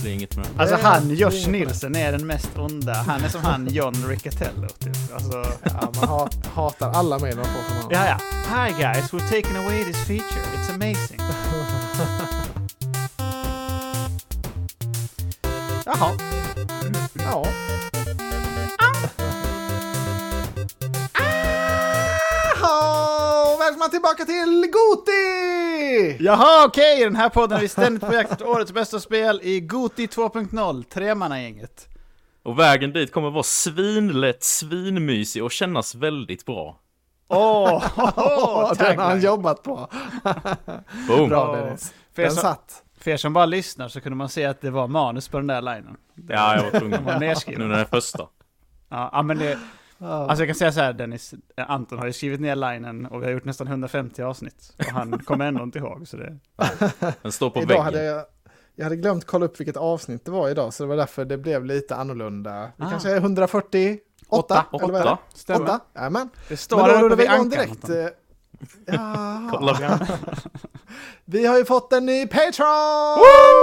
blir inget med. Alltså han, Josh Nielsen, är den mest onda. Han är som han, John Riccatello typ. Alltså... Ja, man hatar alla mejl man får från honom. Ja. Hi guys, we're taking away this feature. It's amazing. Jaha. Ja. Välkommen tillbaka till Goti! Jaha, okej. Den här podden är vi ständigt på jakt efter årets bästa spel i Goti 2.0, tremannagänget. Och vägen dit kommer vara svinlätt, svinmysig och kännas väldigt bra. Den har han jobbat på. Boom. Bra, Dennis. För er som bara lyssnar så kunde man se att det var manus på den där linen. Ja, jag var tvungen. var nedskriven. Nu när det är första. Ja, men det... Alltså jag kan säga så här, Dennis, Anton har ju skrivit ner linen och vi har gjort nästan 150 avsnitt och han kommer ändå inte ihåg, så det... Den står på idag väggen. jag hade glömt kolla upp vilket avsnitt det var idag, så det var därför det blev lite annorlunda. Det kanske är 148? 8. Stämmer. 8? Jajamän. Det står men då här uppe vi vid igång ankan. direkt. Kolla vi. Vi har ju fått en ny Patreon!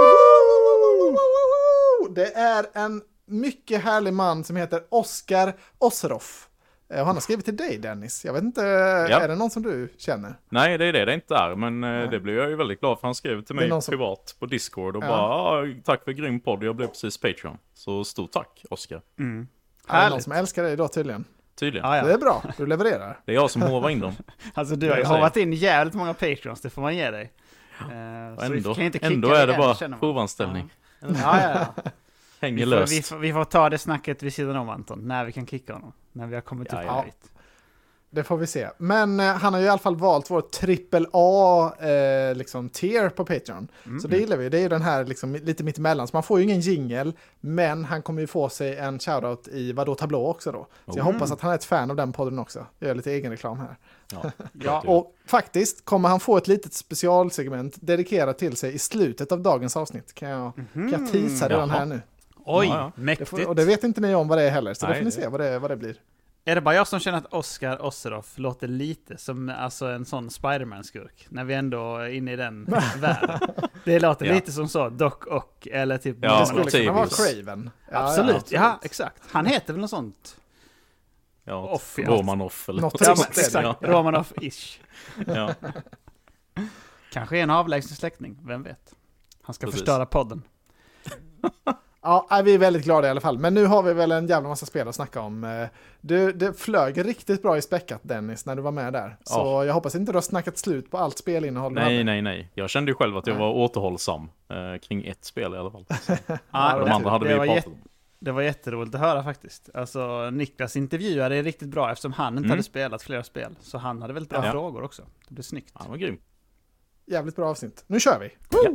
Det är en mycket härlig man som heter Oskar Osroff. Och han har skrivit till dig, Dennis. Jag vet inte, är det någon som du känner? Nej, det är det inte är. Men det blev jag ju väldigt glad för. Han skrev till mig privat på Discord och bara, tack för grym podd, jag blev precis Patreon. Så stort tack, Oskar. Mm. Det är någon som älskar dig då tydligen. Tydligen. Ja. Det är bra, du levererar. Det är jag som hovar in dem. Alltså du har ju hovat in jävligt många Patreons, det får man ge dig. Ändå är det bara provanställning. Ja. Hänger löst. Vi får ta det snacket vid sidan om, Anton, när vi kan kicka honom. När vi har kommit upp dit. Det får vi se. Men han har ju i alla fall valt vår AAA liksom tier på Patreon. Så det gillar vi. Det är ju den här liksom, lite mitt emellan. Så man får ju ingen jingle, men han kommer ju få sig en shoutout i Tablå också då. Så jag hoppas att han är ett fan av den podden också. Jag gör lite egen reklam här. Ja, och faktiskt kommer han få ett litet specialsegment dedikerat till sig i slutet av dagens avsnitt. Kan jag teasa redan här nu? Oj, mäktigt. Och det vet inte ni om vad det är heller, så då får ni se vad det blir. Är det bara jag som känner att Oskar Osseroff låter lite som alltså en sån Spider-Man-skurk? När vi ändå är inne i den världen. Det låter lite som så, Doc Ock, eller typ... det skulle kunna vara Craven. Absolut, ja, exakt. Han heter väl något sånt? Ja, Romanoff eller något exakt, Romanoff-ish. Ja. Kanske en avlägsen släkting, vem vet? Han ska förstöra podden. Ja, vi är väldigt glada i alla fall. Men nu har vi väl en jävla massa spel att snacka om. Det flög riktigt bra i späckat, Dennis, när du var med där. Så jag hoppas inte du har snackat slut på allt spelinnehåll. Nej. Jag kände ju själv att jag var återhållsam kring ett spel i alla fall. De andra hade vi pratat om. Det var jätteroligt att höra faktiskt. Alltså Niklas intervjuade är riktigt bra eftersom han inte hade spelat flera spel. Så han hade väldigt bra frågor också. Det blev snyggt. Han var grym. Jävligt bra avsnitt. Nu kör vi!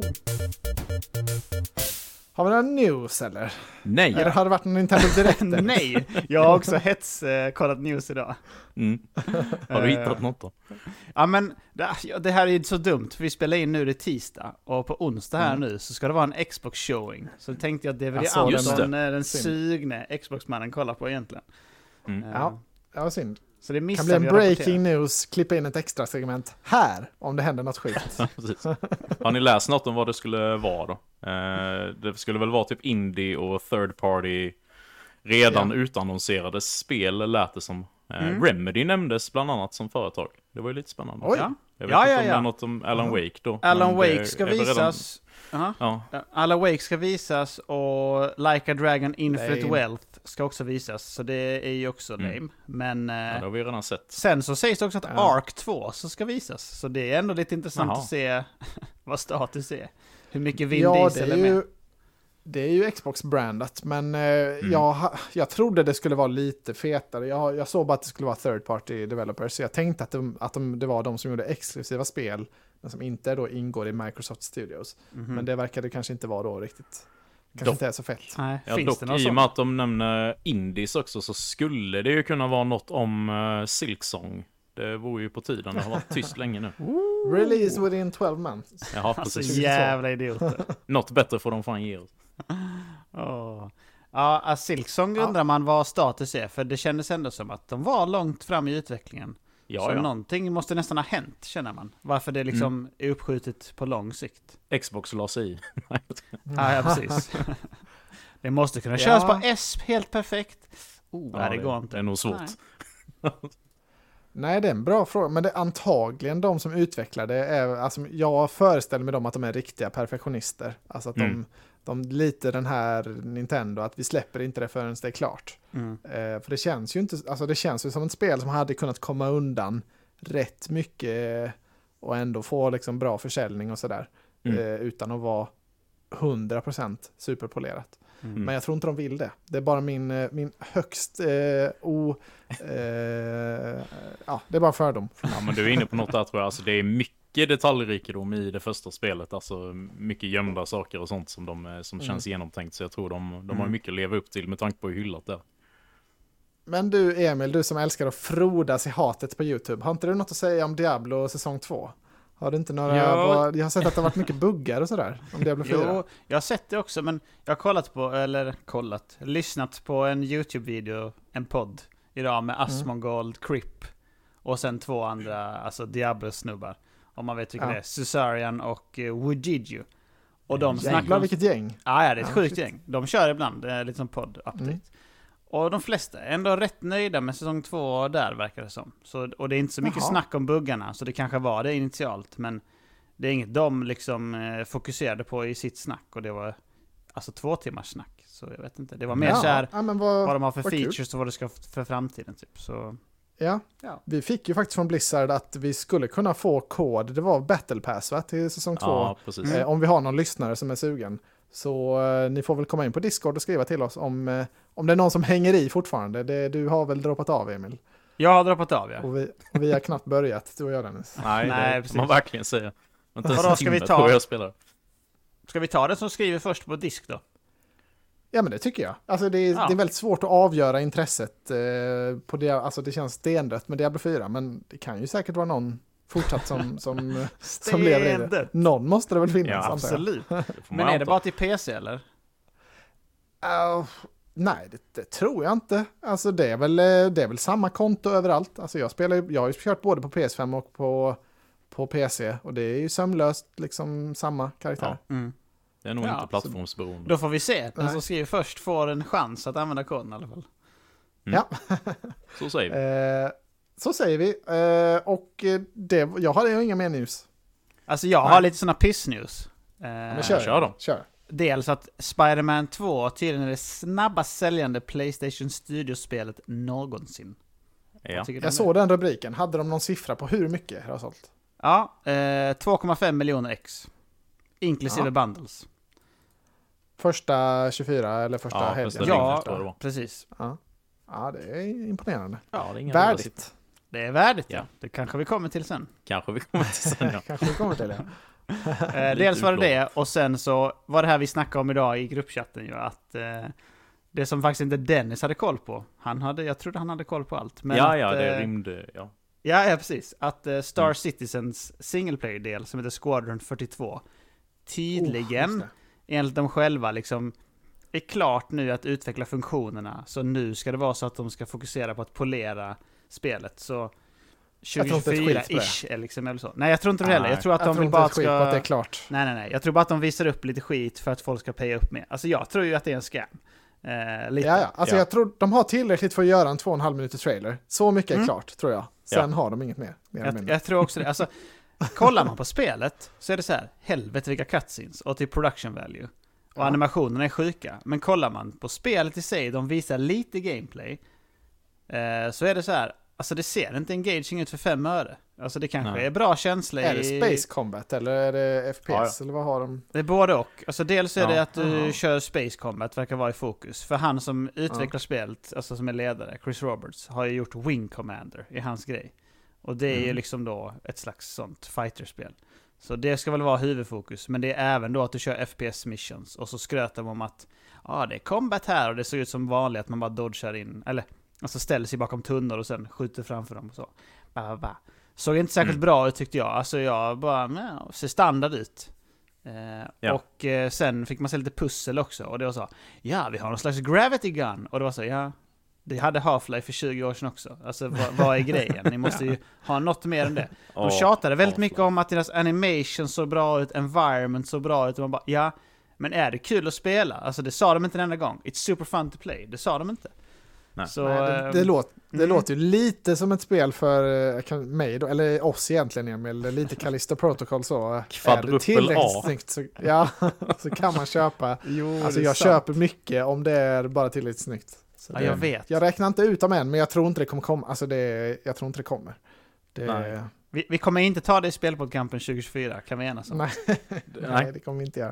Har vi några news eller? Nej. Eller har det varit en Nintendo Direct? Nej, jag har också kollat news idag. Har du hittat något då? Ja, men det här är ju så dumt. För vi spelar in nu det tisdag. Och på onsdag här nu så ska det vara en Xbox-showing. Så tänkte jag att det var det Anton, den sugne Xbox-mannen kollar på egentligen. Ja, synd. Så det kan bli en breaking news, klippa in ett extra segment här om det händer något skit. Har ni läst något om vad det skulle vara då? Det skulle väl vara typ indie och third party redan utannonserade spel lät det som. Remedy nämndes bland annat som företag. Det var ju lite spännande. Oj. Jag vet inte om det är något om Alan Wake då. Alan Wake ska visas. Alan Wake ska visas och Like a Dragon Infinite Wealth ska också visas. Så det är ju också lame. Men det har vi redan sett. Sen så sägs det också att Ark 2 så ska visas. Så det är ändå lite intressant att se vad status är. Hur mycket Vin Diesel är med. Det är ju Xbox-brandat, men jag trodde det skulle vara lite fetare. Jag såg bara att det skulle vara third party developers, så jag tänkte att det var de som gjorde exklusiva spel, men som inte då ingår i Microsoft Studios. Men det verkade kanske inte vara då riktigt. Kanske inte är så fett. Nej, dock i och med att de nämner indies också så skulle det ju kunna vara något om Silksong. Det vore ju på tiden. Det har varit tyst länge nu. Release within 12 months. Jaha, precis. Alltså, jävla idioter. Något bättre får de fan ge oss. Ja, Silksong undrar man vad status är. För det kändes ändå som att de var långt fram i utvecklingen. Så någonting måste nästan ha hänt, känner man. Varför det liksom är uppskjutet på lång sikt. Xbox la sig i. Ja, precis. Det måste kunna köras på S helt perfekt. Det går inte. Det är nog svårt. Nej, det är en bra fråga. Men det är antagligen de som utvecklar det. Alltså, jag föreställer mig dem att de är riktiga perfektionister. Alltså att de lite den här Nintendo, att vi släpper inte det förrän det är klart. För det känns ju inte, alltså det känns ju som ett spel som hade kunnat komma undan rätt mycket och ändå få liksom bra försäljning och sådär. Utan att vara 100% superpolerat. Men jag tror inte de vill det. Det är bara min högst det är bara fördom. Ja, men du är inne på något där, tror jag. Alltså, det är mycket detaljrikedom i det första spelet. Alltså mycket gömda saker och sånt som känns genomtänkt. Så jag tror de har mycket att leva upp till med tanke på hur hyllat det är. Men du Emil, du som älskar att frodas i hatet på YouTube. Har inte du något att säga om Diablo säsong 2? Har du inte några... Jag har sett att det har varit mycket buggar och sådär om Diablo 4. Jo, jag har sett det också, men jag har lyssnat på en YouTube-video, en podd idag med Asmongold, Crip och sen 2 andra, alltså Diablo-snubbar. Om man vet vilka det är. Susarian och Wujiju. Och de snackar... vilket gäng. Ja, det är ett sjukt gäng. De kör ibland, det är lite som podd-update. Och de flesta är ändå rätt nöjda med säsong 2 där, verkar det som. Och det är inte så mycket snack om buggarna, så det kanske var det initialt. Men det är inget de liksom fokuserade på i sitt snack. Och det var alltså 2 timmars snack. Så jag vet inte. Det var mer vad de har för features och vad det ska för framtiden typ. Så... Ja, vi fick ju faktiskt från Blizzard att vi skulle kunna få kod. Det var Battle Pass till säsong 2. Ja, precis. Om vi har någon lyssnare som är sugen. Så ni får väl komma in på Discord och skriva till oss om det är någon som hänger i fortfarande. Du har väl droppat av, Emil? Jag har droppat av, ja. Och vi har knappt börjat, du och jag, Dennis. Nej, det får man verkligen säga. Vadå, ska vi ta det som skriver först på disk då? Ja, men det tycker jag. Alltså det är väldigt svårt att avgöra intresset på det. Alltså det känns stendött med Diablo 4, men det kan ju säkert vara någon fortsatt som lever i det. Någon måste det väl finnas. Ja, absolut. Men är det bara till PC eller? Nej, det tror jag inte. Alltså det är väl samma konto överallt. Alltså jag har ju kört både på PS5 och på PC, och det är ju sömlöst liksom samma karaktär. Ja. Det är nog inte plattformsberoende. Då får vi se. Den som skriver först får en chans att använda koden i alla fall. Ja. Så säger vi. Så säger vi. Och jag har inga mer news. Alltså jag har lite såna piss-news. Men kör då. Kör. Dels att Spider-Man 2 tydligen är det snabbast säljande PlayStation Studios-spelet någonsin. Ja. Jag såg den rubriken. Hade de någon siffra på hur mycket det har sålt? Ja, 2,5 miljoner ex. Inklusive bundles. Första 24 eller första helgen? Ja, precis. Ja, det är imponerande. Ja, det är inga värdigt. Det är värdigt, ja. Det kanske vi kommer till sen. Kanske vi kommer till, ja. Dels var det, och sen så var det här vi snackade om idag i gruppchatten ju, att det som faktiskt inte Dennis hade koll på, jag trodde han hade koll på allt. Men det rymde, Ja, precis. Att Star Citizens single player-del som heter Squadron 42 tydligen, enligt dem själva, liksom är klart nu att utveckla funktionerna. Så nu ska det vara så att de ska fokusera på att polera spelet. Så 2024-ish är liksom, eller så. Nej, jag tror inte det heller. Jag tror att de vill bara att det är klart. Nej. Jag tror bara att de visar upp lite skit för att folk ska paya upp med. Alltså jag tror ju att det är en scam. Alltså jag tror de har tillräckligt för att göra en 2,5 minuter trailer. Så mycket är klart, tror jag. Sen har de inget mer. Jag tror också det. Alltså, kollar man på spelet så är det så här, helvete vilka cutscenes och till production value. Och animationerna är sjuka. Men kollar man på spelet i sig, de visar lite gameplay, så är det så här, alltså det ser inte engaging ut för 5 öre. Alltså det kanske är bra känsla Är det Space Combat eller är det FPS eller vad har de? Det är både och. Alltså dels är det att du kör Space Combat, verkar vara i fokus. För han som utvecklar spelet, alltså som är ledare, Chris Roberts, har ju gjort Wing Commander i hans grej. Och det är ju liksom då ett slags sånt fighterspel. Så det ska väl vara huvudfokus. Men det är även då att du kör FPS missions. Och så skrötar man om att det är combat här och det ser ut som vanligt att man bara dodgar in. Eller alltså ställer sig bakom tunnor och sen skjuter framför dem och så. Såg inte särskilt bra ut tyckte jag. Alltså jag bara, ser standard ut. Och sen fick man se lite pussel också. Och det var så, vi har någon slags gravity gun. Och det var så, Det hade Half-Life för 20 år sedan också. Alltså vad är grejen? Ni måste ju ha något mer än det. De tjatade väldigt mycket om att deras animation såg bra ut, environment såg bra ut. Och man bara, ja, men är det kul att spela? Alltså det sa de inte en enda gång. It's super fun to play. Det sa de inte. Nej. Så, Nej, det låter ju lite som ett spel för mig då, eller oss egentligen, Emil. Lite Callisto Protocol så. Kvadruppel är det tillräckligt A. snyggt så, ja, så kan man köpa. Alltså jag köper mycket om det är bara tillräckligt snyggt. Så ja, jag vet. Jag räknar inte ut dem än, men jag tror inte det kommer komma. Alltså jag tror inte det kommer. Nej. Vi kommer inte ta det i Spelpodcampen 2024, kan vi enas om? Nej, det kommer vi inte göra.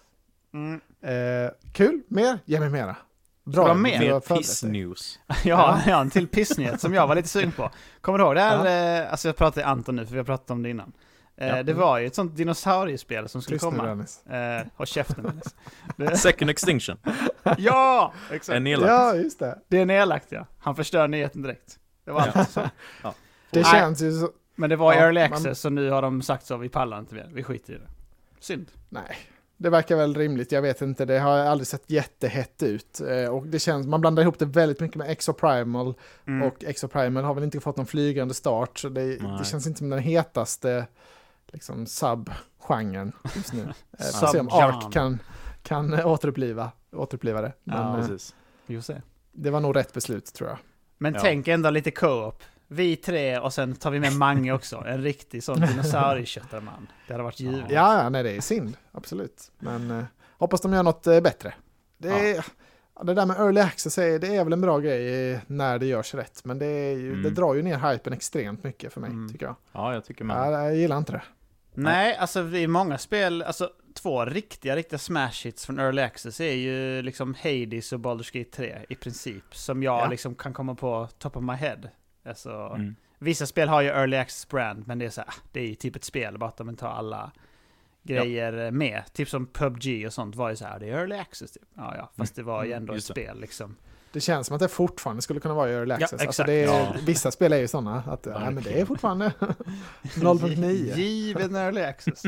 Kul, mer? Ge mig mera. Bra, mer piss-news. Ja, en till pissnyhet som jag var lite sugen på. Kommer du ihåg det här? Alltså jag pratar till Anton nu, för vi har pratat om det innan. Det var ju ett sånt dinosauriespel som skulle komma. Håll käften. Second Extinction. Ja, exakt. Är nedlagt. Ja, just det. Det är nedlagt, ja. Han förstör nyheten direkt. Det var allt. Så. Ja. Det känns ju så... Men det var i early access, så nu har de sagt så, vi pallar inte mer. Vi skiter i det. Synd. Nej. Det verkar väl rimligt, jag vet inte, det har aldrig sett jättehett ut. Och det känns, man blandar ihop det väldigt mycket med Exoprimal. Och Exoprimal har väl inte fått någon flygande start, så det känns inte som den hetaste liksom sub-genren just nu. Får se om Ark kan återuppliva det. Men, precis. Det var nog rätt beslut, tror jag. Men tänk ändå lite co-op. Vi 3 och sen tar vi med Mange också. En riktig sån dinosaurieköttarman. Det hade varit givet. Ja, nej, det är synd. Absolut. Men hoppas de gör något bättre. Det där med early access, det är väl en bra grej när det görs rätt. Men det drar ju ner hypen extremt mycket för mig, tycker jag. Ja, jag tycker med. Jag gillar inte det. Nej, alltså i många spel, alltså 2 riktiga smash hits från early access är ju liksom Hades och Baldur's Gate 3 i princip. Som jag liksom kan komma på top of my head. Alltså, vissa spel har ju early access brand, men det är så här, det är ju typ ett spel, bara att de inte har alla grejer med. Typ som PUBG och sånt var ju så här, det är early access typ. Ja, fast det var ju ändå ett spel liksom. Det känns som att det fortfarande skulle kunna vara i early access. Ja, exakt. Alltså vissa spel är ju sådana att men det är fortfarande 0.9. Given early access.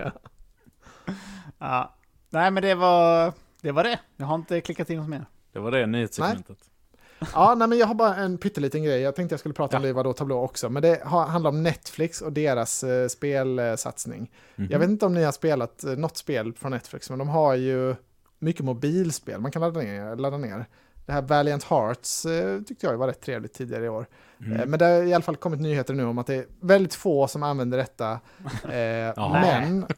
Ja. Nej, men det var det. Jag har inte klickat in något mer. Det var det nyhetssegmentet. Men jag har bara en pytteliten grej. Jag tänkte jag skulle prata om det var Tableau också. Men det handlar om Netflix och deras spelsatsning. Jag vet inte om ni har spelat något spel från Netflix, men de har ju mycket mobilspel. Man kan ladda ner. Det här Valiant Hearts tyckte jag var rätt trevligt tidigare i år. Men det har i alla fall kommit nyheter nu om att det är väldigt få som använder detta. Men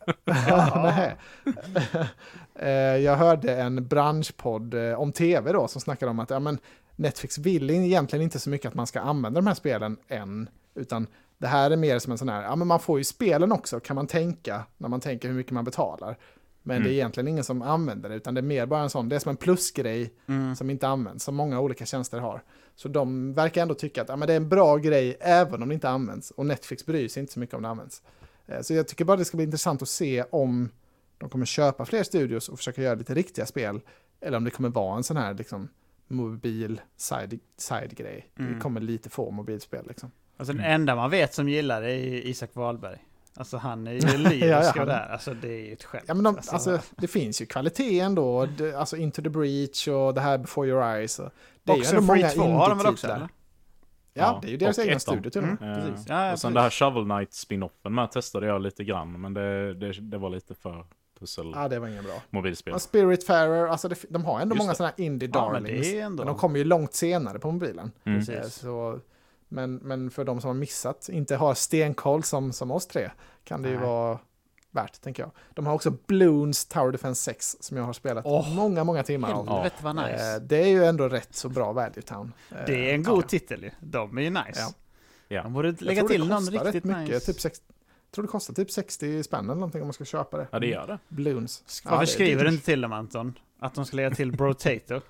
jag hörde en branschpodd om tv då som snackade om att Netflix vill egentligen inte så mycket att man ska använda de här spelen än, utan det här är mer som en sån här, men man får ju spelen också, kan man tänka, när man tänker hur mycket man betalar. Men det är egentligen ingen som använder det, utan det är mer bara en sån, det är som en plusgrej som inte används, som många olika tjänster har. Så de verkar ändå tycka att det är en bra grej även om det inte används, och Netflix bryr sig inte så mycket om det används. Så jag tycker bara det ska bli intressant att se om de kommer köpa fler studios och försöka göra lite riktiga spel, eller om det kommer vara en sån här liksom mobil side-grej. Det kommer lite få mobilspel liksom. Alltså den enda man vet som gillar det är Isak Wahlberg. Alltså han är ju lyrisk och där. Alltså det är ju ett skämt. Ja, men det finns ju kvalitet ändå. Alltså Into the Breach och det här Before Your Eyes. Det är ju ändå många indie-titlar. Ja, det är ju deras egna studio till precis. Ja, och sen det här Shovel Knight spin-offen med testade jag lite grann, men det var lite för pussel. Ja, det var inget bra. Mobilspel. Och Spiritfarer, alltså de har ändå många sådana här indie darlings. Men de kommer ju långt senare på mobilen. Så, men för de som har missat, inte har stenkoll som oss tre, kan det ju vara värt, tänker jag. De har också Bloons Tower Defense 6 som jag har spelat många timmar av. Vad nice. Det är ju ändå rätt så bra Value Town. Det är en god titel. De är ju nice. Ja. De borde lägga till någon riktigt nice. Typ jag tror det kostar typ 60 spänn eller någonting om man ska köpa det. Ja, det gör det. Bloons. Varför skriver du inte till dem, Anton? Att de ska lägga till Brotato?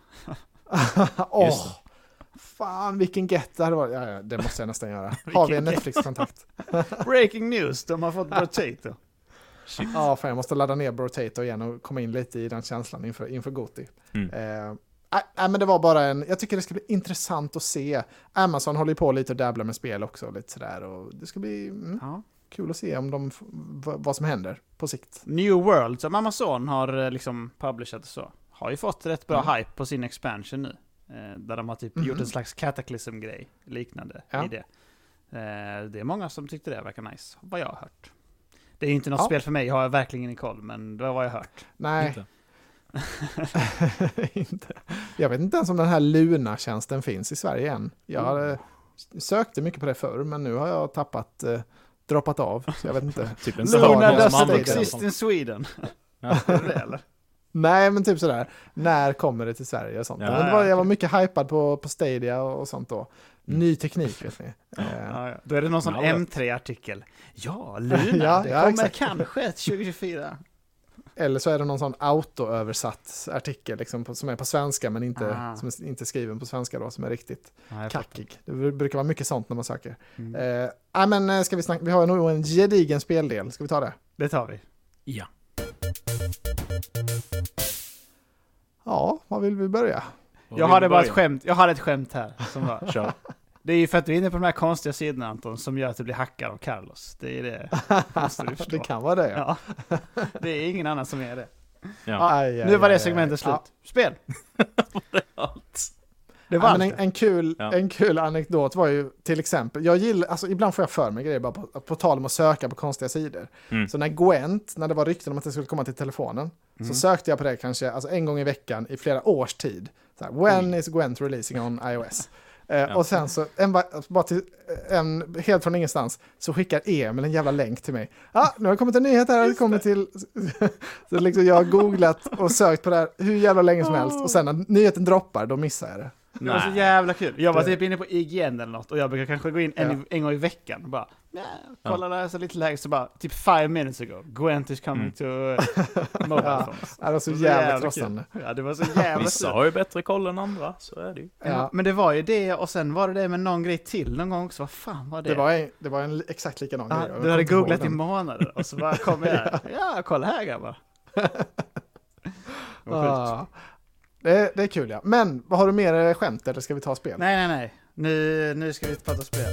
Fan, vilken get det hade varit. Ja, det måste jag nästan göra. Har vi en Netflix-kontakt? Breaking news, de har fått Brotato. Ja, fan, jag måste ladda ner Brotato igen och komma in lite i den känslan inför Goti. Men det var bara jag tycker det ska bli intressant att se. Amazon håller på lite och dabblar med spel också, lite sådär, och det ska bli kul att se om vad som händer på sikt. New World, som Amazon har liksom publishat och så, har ju fått rätt bra hype på sin expansion nu. Där de har typ gjort en slags Cataclysm-grej liknande i det. Det är många som tyckte det verkar nice, vad jag har hört. Det är ju inte något spel för mig, jag har verkligen ingen koll, men det var vad jag har hört. Nej. Inte. Inte. Jag vet inte ens om den här Luna-tjänsten finns i Sverige än. Jag sökte mycket på det förr, men nu har jag droppat av, så jag vet inte. Typ Luna doesn't exist in Sweden. Eller? Nej, men typ sådär. När kommer det till Sverige och sånt? Jag var mycket hypad på Stadia och sånt då. Ny teknik, vet ni. Då är det någon sån M3-artikel. Ja, Luna, det kommer kanske 2024. Eller så är det någon sån autoöversatt artikel liksom, som är på svenska men som är inte skriven på svenska då, som är riktigt kackig. Det brukar vara mycket sånt när man söker. Men ska vi snacka? Vi har nog en gedigen speldel. Ska vi ta det? Det tar vi. Ja. Ja, vad vill vi börja? Jag hade bara ett skämt. Jag hade ett skämt här som var. Kör. Det är ju för att du är inne på de här konstiga sidorna, Anton, som gör att du blir hackad av Carlos. Det är det. Måste du förstå. Det kan vara det. Ja. Det är ingen annan som är det. Ja. Nu var det segmentet slut. Spel. Det var en kul anekdot var ju till exempel, jag gillar, alltså ibland får jag för mig grejer bara på tal om att söka på konstiga sidor. Så när Gwent, när det var rykten om att det skulle komma till telefonen, så sökte jag på det kanske en gång i veckan i flera års tid. Så här, when is Gwent releasing on iOS? Och sen så, helt från ingenstans, så skickar Emil en jävla länk till mig. Nu har det kommit en nyhet här, det kommer till... så liksom jag har googlat och sökt på det här hur jävla länge som helst. Och sen när nyheten droppar, då missar jag det. Det var så jävla kul. Jag var typ inne på IGN eller något och jag brukar kanske gå in en gång i veckan och bara kolla där så lite lägre, så bara typ 5 minutes ago Gwent is coming to mobile phones. Det var så jävla trossande. Ja, det var så jävla Vissa har ju bättre koll än andra, så är det ju. Men det var ju det, och sen var det med någon grej till någon gång också. Vad fan var det? Det var en exakt likadan grej. Du hade googlat i månader och så bara kom jag. Kolla här grabbar. Det är kul, ja. Men vad har du mer skämt, eller ska vi ta spel? Nej. Nu ska vi prata spel.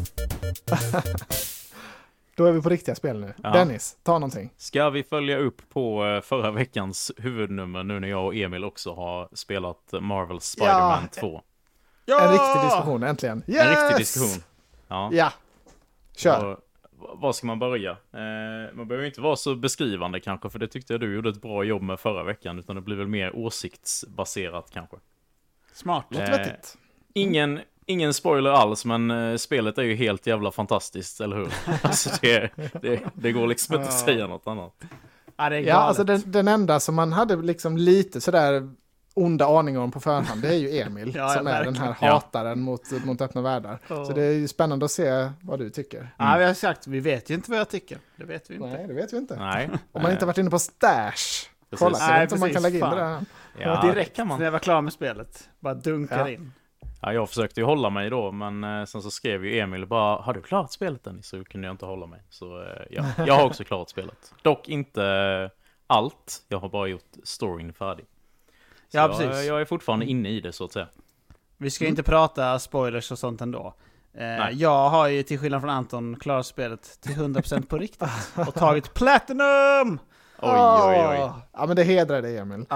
Då är vi på riktiga spel nu. Ja. Dennis, ta någonting. Ska vi följa upp på förra veckans huvudnummer nu när jag och Emil också har spelat Marvel Spider-Man 2? Ja! En riktig diskussion, äntligen. Yes! En riktig diskussion. Ja. Kör. Var ska man börja? Man behöver inte vara så beskrivande kanske, för det tyckte jag du gjorde ett bra jobb med förra veckan, utan det blir väl mer åsiktsbaserat kanske. Smart. Vettigt. Ingen spoiler alls, men spelet är ju helt jävla fantastiskt, eller hur? Alltså det går liksom inte att säga något annat. Ja, alltså den enda som man hade liksom lite sådär onda aningar om på förhand, det är ju Emil som är den här hataren mot öppna världar. Så det är ju spännande att se vad du tycker. Ja, vi har sagt, vi vet ju inte vad jag tycker. Det vet vi inte. Nej, det vet vi inte. Nej. Om man inte varit inne på Stash. Kolla, så vet inte om man kan lägga in det där. Ja, direkt kan man. När jag var klar med spelet. Bara dunkar in. Ja, jag försökte ju hålla mig då, men sen så skrev ju Emil bara, har du klarat spelet än? Så kunde jag inte hålla mig. Så jag har också klarat spelet. Dock inte allt, jag har bara gjort storyn färdig. Så ja, precis. Jag är fortfarande inne i det, så att säga. Vi ska inte prata spoilers och sånt ändå. Jag har ju till skillnad från Anton klarat spelet till 100% på riktigt. Och tagit Platinum! Oj. Ja, men det hedrar dig, Emil.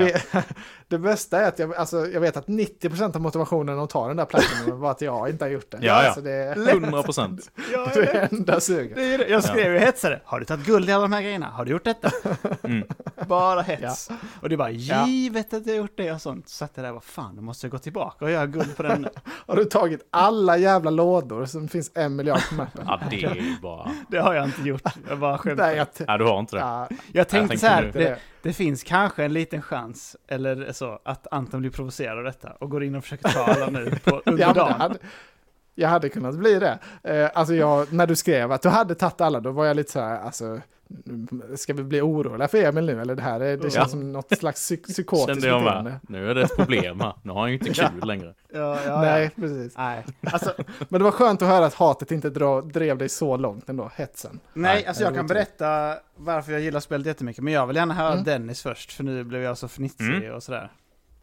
Det bästa är att jag vet att 90% av motivationen att ta den där Platinum var att jag inte har gjort det. Ja. Alltså, det 100%. Det är enda suget. Jag skrev ju hetsare. Har du tagit guld i alla de här grejerna? Har du gjort detta? Bara hets. Ja. Och det är bara givet att jag har gjort det och sånt. Så att det där var fan, då måste jag gå tillbaka och göra guld på den. Har du tagit alla jävla lådor som finns 1 miljard på mappen? Ja, det är ju bara... Det har jag inte gjort. Jag bara skämtar. Nej, du har inte det. Jag tänkte så här, det finns kanske en liten chans, eller så, att Anton blir provocerad av detta och går in och försöker ta alla nu under dagen. Jag hade kunnat bli det. När du skrev att du hade tagit alla, då var jag lite så här, alltså, ska vi bli oroliga för Emil nu? Eller det känns som något slags psykotiskt. Kände jag med. Nu är det ett problem här. Nu har han ju inte kul längre. Nej, precis. Nej. Men det var skönt att höra att hatet inte drev dig så långt ändå, hetsen. Nej, alltså jag kan berätta varför jag gillar spelet jättemycket, men jag vill gärna höra Dennis först, för nu blev jag så fnitsig och sådär.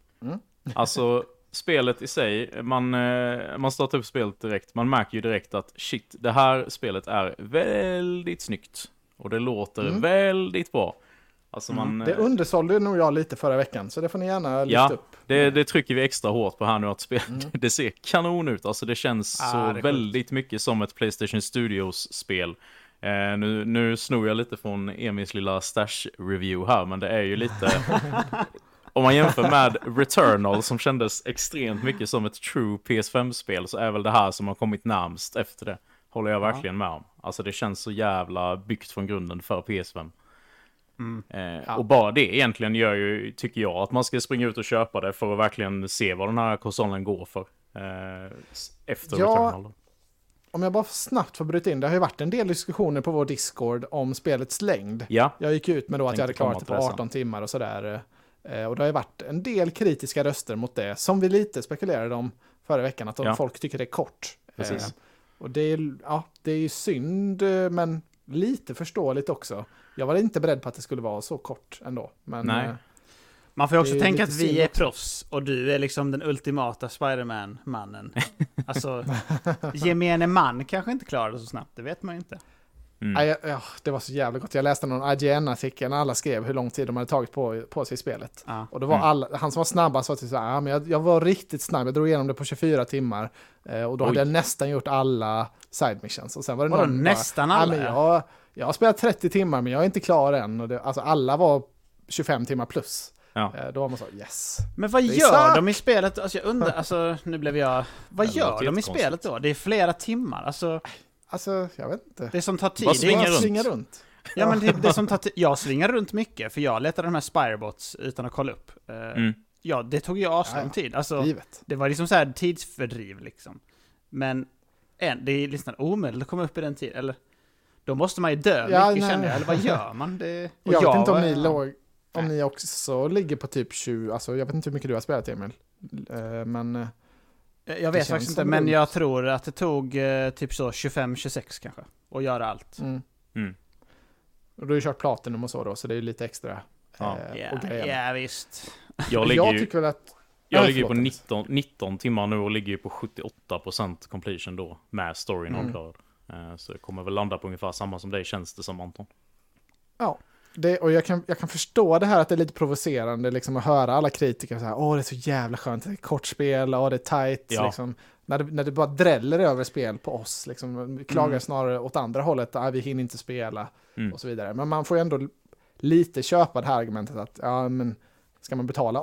Alltså, spelet i sig, man startar upp spelet direkt, man märker ju direkt att shit, det här spelet är väldigt snyggt och det låter väldigt bra. Alltså Det undersålde nog jag lite förra veckan, så det får ni gärna lyfta upp. Det trycker vi extra hårt på här nu, att det ser kanon ut. Alltså det känns så väldigt mycket som ett PlayStation Studios-spel. Nu snor jag lite från Emils lilla stash-review här, men det är ju lite... Om man jämför med Returnal som kändes extremt mycket som ett true PS5-spel, så är väl det här som har kommit närmst efter det. Håller jag verkligen med om. Alltså det känns så jävla byggt från grunden för PS5. Och bara det egentligen gör ju, tycker jag, att man ska springa ut och köpa det för att verkligen se vad den här konsolen går för efter Returnal. Om jag bara snabbt får bryta in, det har ju varit en del diskussioner på vår Discord om spelets längd. Ja. Jag gick ut med då att jag hade klarat det på 18 timmar och sådär. Och det har ju varit en del kritiska röster mot det, som vi lite spekulerade om förra veckan, att folk tycker det är kort. Precis. Och det är ju synd, men lite förståeligt också. Jag var inte beredd på att det skulle vara så kort ändå. Men, nej. Man får ju också tänka att vi är proffs och du är liksom den ultimata Spider-Man-mannen. Alltså, gemene man kanske inte klarar det så snabbt, det vet man ju inte. Det var så jävla gott. Jag läste någon IGN-artikel när alla skrev hur lång tid de hade tagit på sig i spelet. Och det var han som var snabbast sa till så här, men jag var riktigt snabb. Jag drog igenom det på 24 timmar. Och då hade jag nästan gjort alla side missions. Och sen var det någon nästan alla? Men jag har spelat 30 timmar, men jag är inte klar än. Och alltså alla var 25 timmar plus. Då var man så, yes. Men vad gör de i spelet? Alltså jag undrar, alltså nu blev jag... Vad gör de i spelet då? Det är flera timmar, Alltså, jag vet inte. Det som tar tid. Bara svinga runt. Ja, men det som tar tid. Jag svingar runt mycket, för jag letade de här Spirebots utan att kolla upp. Ja, det tog ju aslång tid. Alltså, det var liksom så här tidsfördriv liksom. Men det är liksom omöjligt att komma upp i den tiden. Eller, då måste man ju dö mycket, känner jag. Eller vad gör man? Jag vet inte om ni också ligger på typ 20. Alltså, jag vet inte hur mycket du har spelat, Emil. Men... Jag vet faktiskt inte, men jag tror att det tog typ så 25-26 kanske. Och göra allt. Och du har ju kört Platinum och så det är ju lite extra. Ja, visst. Jag ligger på 19 timmar nu och ligger på 78% completion då, med storyn avklarad. Så det kommer väl landa på ungefär samma som dig, känns det som, Anton. Ja. Och jag kan förstå det här att det är lite provocerande liksom, att höra alla kritiker så här, det är så jävla skönt, det är kort spel, det är tight liksom, när det bara dräller över spel på oss liksom, klagar snarare åt andra hållet, vi hinner inte spela och så vidare, men man får ju ändå lite köpa det här argumentet att men ska man betala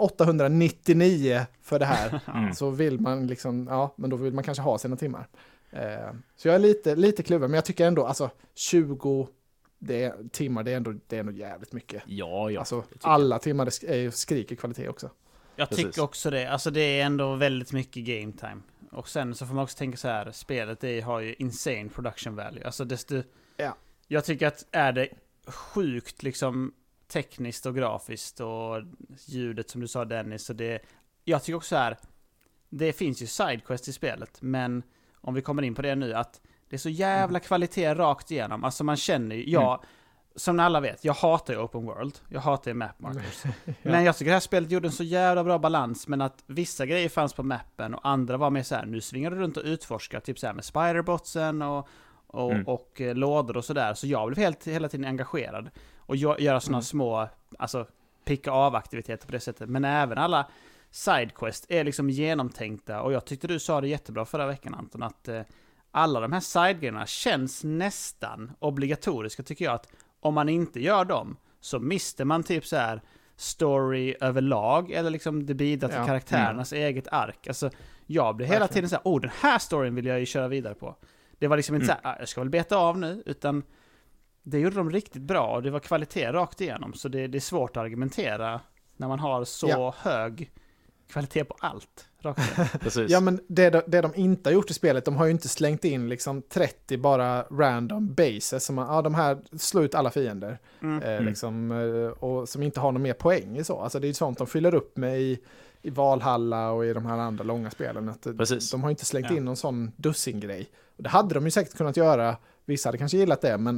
899 för det här så vill man liksom, men då vill man kanske ha sina timmar. Så jag är lite kluven, men jag tycker ändå alltså 20 timmar, det är ändå jävligt mycket. Ja. Alltså, alla timmar skriker kvalitet också. Jag tycker också det. Alltså det är ändå väldigt mycket game time. Och sen så får man också tänka så här, spelet har ju insane production value. Alltså jag tycker att är det sjukt liksom tekniskt och grafiskt och ljudet som du sa, Dennis, och jag tycker också så här, det finns ju sidequest i spelet, men om vi kommer in på det nu, att det är så jävla kvalitet rakt igenom. Alltså man känner ju, som alla vet, jag hatar ju open world. Jag hatar ju map markers. Men jag tycker det här spelet gjorde en så jävla bra balans, men att vissa grejer fanns på mappen och andra var mer så här, nu svingar du runt och utforskar, typ så här med spiderbotsen och lådor och sådär. Så jag blev hela tiden engagerad och göra sådana små, alltså picka av aktiviteter på det sättet. Men även alla sidequest är liksom genomtänkta, och jag tyckte du sa det jättebra förra veckan, Anton, att alla de här sidegrejerna känns nästan obligatoriska, tycker jag, att om man inte gör dem så mister man typ så här story överlag, eller liksom det bidrar till karaktärernas eget ark. Alltså jag blir hela tiden så här, den här storyn vill jag ju köra vidare på. Det var liksom inte så här, jag ska väl beta av nu, utan det gjorde de riktigt bra och det var kvalitet rakt igenom, så det är svårt att argumentera när man har så hög kvalitet på allt. Precis. Ja, men det de inte har gjort i spelet, de har ju inte slängt in liksom 30 bara random bases som de här slår ut alla fiender liksom, och som inte har någon mer poäng i så. Alltså det är ju sånt de fyller upp med i Valhalla och i de här andra långa spelen. Att de har inte slängt in någon sån dussin-grej. Och det hade de ju säkert kunnat göra. Vissa hade kanske gillat det,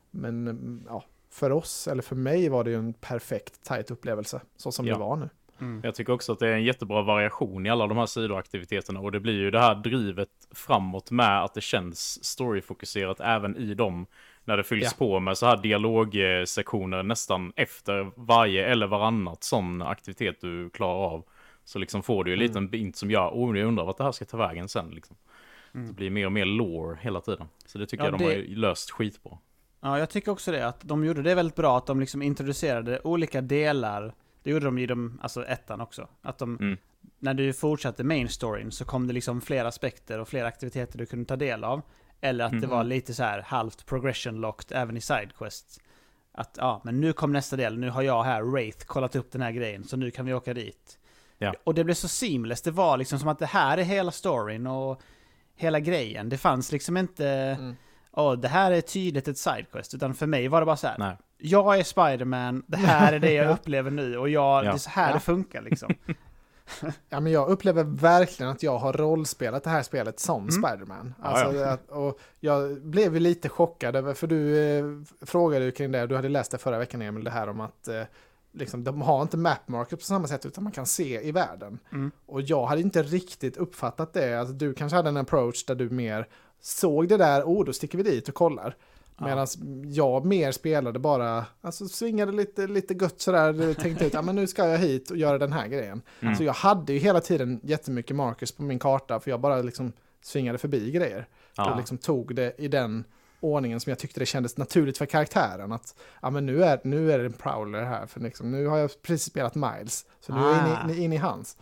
men för oss, eller för mig, var det ju en perfekt tight upplevelse, så som det var nu. Jag tycker också att det är en jättebra variation i alla de här sidoaktiviteterna, och det blir ju det här drivet framåt med att det känns storyfokuserat även i de när det fylls på med så här dialogsektioner nästan efter varje eller varannat sån aktivitet du klarar av. Så liksom får du ju en liten bit som jag undrar vad det här ska ta vägen sen liksom. Det blir mer och mer lore hela tiden. Så det tycker jag de har löst skitbra. Ja, jag tycker också det. Att de gjorde det väldigt bra. Att de liksom introducerade olika delar. Det gjorde de i alltså ettan också. Att de, när du fortsatte main storyn så kom det liksom fler aspekter och fler aktiviteter du kunde ta del av. Eller att det var lite så här halvt progression locked även i sidequests. Att men nu kom nästa del. Nu har jag här, Wraith, kollat upp den här grejen. Så nu kan vi åka dit. Ja. Och det blev så seamless. Det var liksom som att det här är hela storyn och hela grejen. Det fanns liksom inte det här är tydligt ett sidequest, utan för mig var det bara så här. Nej. Jag är Spider-Man, det här är det jag upplever nu och det är så här det funkar liksom. Ja, men jag upplever verkligen att jag har rollspelat det här spelet som Spider-Man. Alltså, och jag blev ju lite chockad över, för du frågade ju kring det, du hade läst det förra veckan, Emil, det här om att liksom, de har inte mapmarker på samma sätt utan man kan se i världen. Och jag hade inte riktigt uppfattat det. Alltså, du kanske hade en approach där du mer såg det där, då sticker vi dit och kollar. Medan jag mer spelade bara, alltså svingade lite gött sådär, tänkte ut, men nu ska jag hit och göra den här grejen. Så jag hade ju hela tiden jättemycket markers på min karta, för jag bara liksom svingade förbi grejer. Jag liksom tog det i den ordningen som jag tyckte det kändes naturligt för karaktären, att men nu är det en prowler här, för liksom, nu har jag precis spelat Miles, så nu är jag in i hans.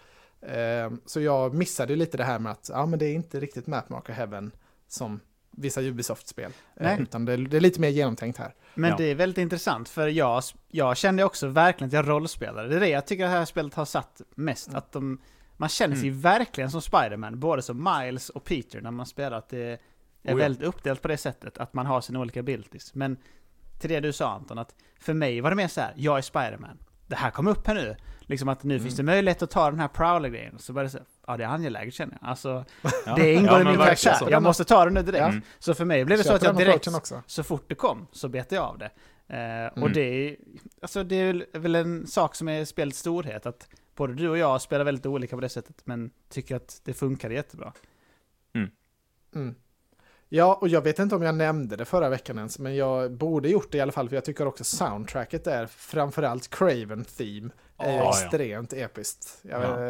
Så jag missade ju lite det här med att men det är inte riktigt mapmarker heaven som vissa Ubisoft-spel, utan det är lite mer genomtänkt här. Men det är väldigt intressant, för jag kände också verkligen att jag rollspelade. Det är det jag tycker det här spelet har satt mest, att man känner sig verkligen som Spider-Man, både som Miles och Peter när man spelar, att det är väldigt uppdelat på det sättet, att man har sina olika abilities. Men till det du sa, Anton, att för mig var det mer så här, jag är Spider-Man. Det här kom upp här nu. Liksom att nu finns det möjlighet att ta den här Prowler-grejen. Så bara så, det är angeläget, känner jag. Alltså, det ingår i min karaktär. Jag måste ta den nu direkt. Så för mig blev det så att jag direkt, så fort det kom, så bet jag av det. Och det är väl en sak som är spelets storhet, att både du och jag spelar väldigt olika på det sättet, men tycker att det funkar jättebra. Ja, och jag vet inte om jag nämnde det förra veckan ens, men jag borde gjort det i alla fall, för jag tycker också soundtracket är, framförallt Craven Theme, är extremt episkt.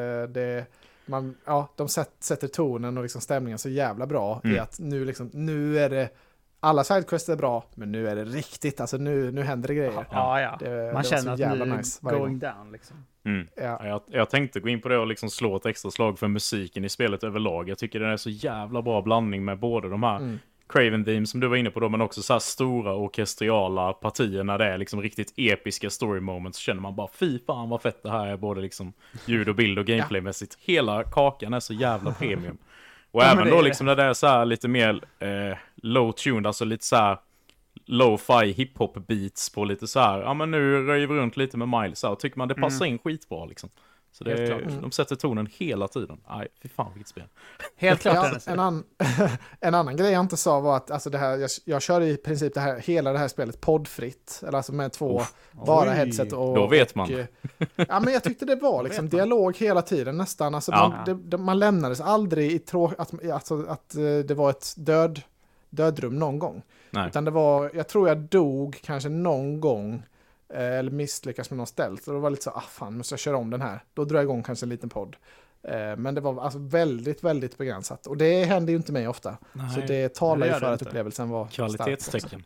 De sätter tonen och liksom stämningen så jävla bra i att nu är det, alla sidequests är bra, men nu är det riktigt, alltså nu händer det grejer. Man känner att nu nice going down liksom. Jag tänkte gå in på det och liksom slå ett extra slag för musiken i spelet överlag. Jag tycker det är så jävla bra blandning med både de här Craven Theme som du var inne på då, men också så här stora orkestriala partier när det är liksom riktigt episka story moments, så känner man bara, fy fan vad fett det här är, både liksom ljud och bild och gameplaymässigt. Hela kakan är så jävla premium. Och även då liksom när det är så här lite mer low-tuned, alltså lite så här lo-fi hiphop beats på lite så här, men nu röjer vi runt lite med Miles här, och tycker man det passar in skitbra liksom. Så de sätter tonen hela tiden. Nej, fy fan vilket spel. Helt klart. En annan grej jag inte sa var att alltså det här, jag kör i princip hela det här spelet poddfritt, eller alltså med två bara headset och... Då vet man. Men jag tyckte det var liksom dialog hela tiden nästan. Alltså man lämnades aldrig i att det var ett dödrum någon gång. Nej. Utan det var, jag tror jag dog kanske någon gång eller misslyckas med någon ställt. Och det var lite så, fan, måste jag köra om den här. Då drar jag igång kanske en liten podd. Men det var alltså väldigt, väldigt begränsat. Och det händer ju inte mig ofta. Nej, så det talar ju för att upplevelsen var kvalitetstecken.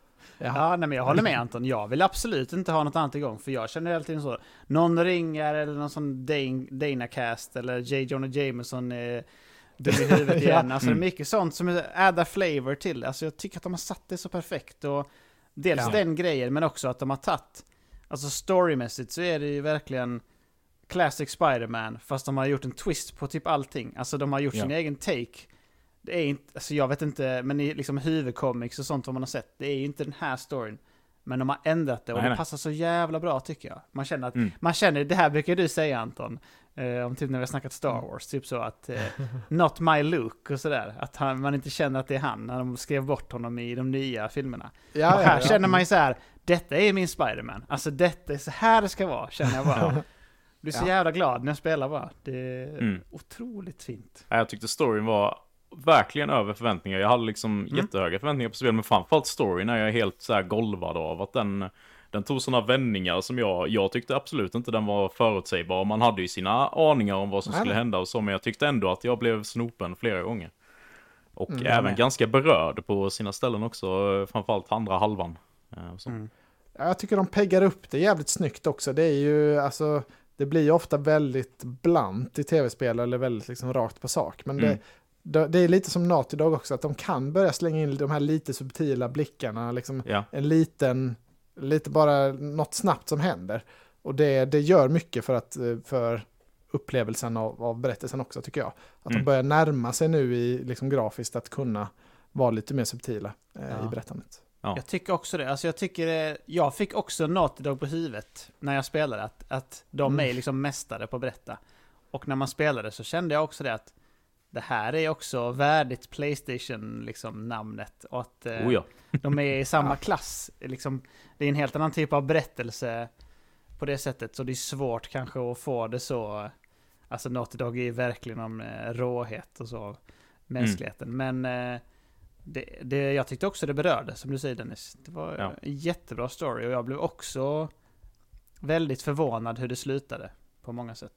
Men jag håller med Anton. Jag vill absolut inte ha något annat igång. För jag känner alltid så. Någon ringer eller någon sån Dana-cast eller J. Jonah Jameson dum i huvudet igen. Alltså det är mycket sånt som addar flavor till. Alltså jag tycker att de har satt det så perfekt. Och dels den grejen, men också att de har tagit, alltså storymässigt så är det ju verkligen classic Spider-Man, fast de har gjort en twist på typ allting. Alltså de har gjort sin egen take. Det är inte, alltså jag vet inte, men i liksom huvudcomics och sånt som man har sett, det är ju inte den här storyn. Men de har ändrat det och det passar så jävla bra tycker jag. Man känner att, man känner, det här brukar du säga Anton, om typ när vi har snackat Star Wars, typ så att not my Luke och sådär, att man inte känner att det är han när de skrev bort honom i de nya filmerna. Och här känner man ju så här, detta är min Spider-Man, alltså detta är så här det ska vara, känner jag bara. Jag blir så jävla glad när jag spelar bara. Det är otroligt fint. Jag tyckte storyn var verkligen över förväntningar. Jag hade liksom jättehöga förväntningar på spel, men framförallt story när jag är helt så här golvad av att den tog sådana vändningar som jag tyckte absolut inte den var förutsägbar. Man hade ju sina aningar om vad som skulle hända och så, men jag tyckte ändå att jag blev snopen flera gånger. Och även ganska berörd på sina ställen också, framförallt andra halvan. Jag tycker de peggar upp det jävligt snyggt också. Det är ju, alltså, det blir ju ofta väldigt blant i tv-spel eller väldigt liksom rakt på sak. Men det är lite som Naughty Dog också, att de kan börja slänga in de här lite subtila blickarna, liksom lite bara något snabbt som händer. Och det gör mycket för upplevelsen av berättelsen också, tycker jag. Att de börjar närma sig nu i liksom grafiskt att kunna vara lite mer subtila i berättandet. Ja. Jag tycker också det. Alltså jag fick också Naughty Dog på huvudet när jag spelade, att de är liksom mästare på att berätta. Och när man spelade så kände jag också det, att det här är också värdigt PlayStation liksom namnet, och att de är i samma klass liksom. Det är en helt annan typ av berättelse på det sättet, så det är svårt kanske att få det så. Alltså Naughty Dog är verkligen om råhet och så, mänskligheten. Men jag tyckte också det berörde, som du säger Dennis. Det var en jättebra story, och jag blev också väldigt förvånad hur det slutade på många sätt.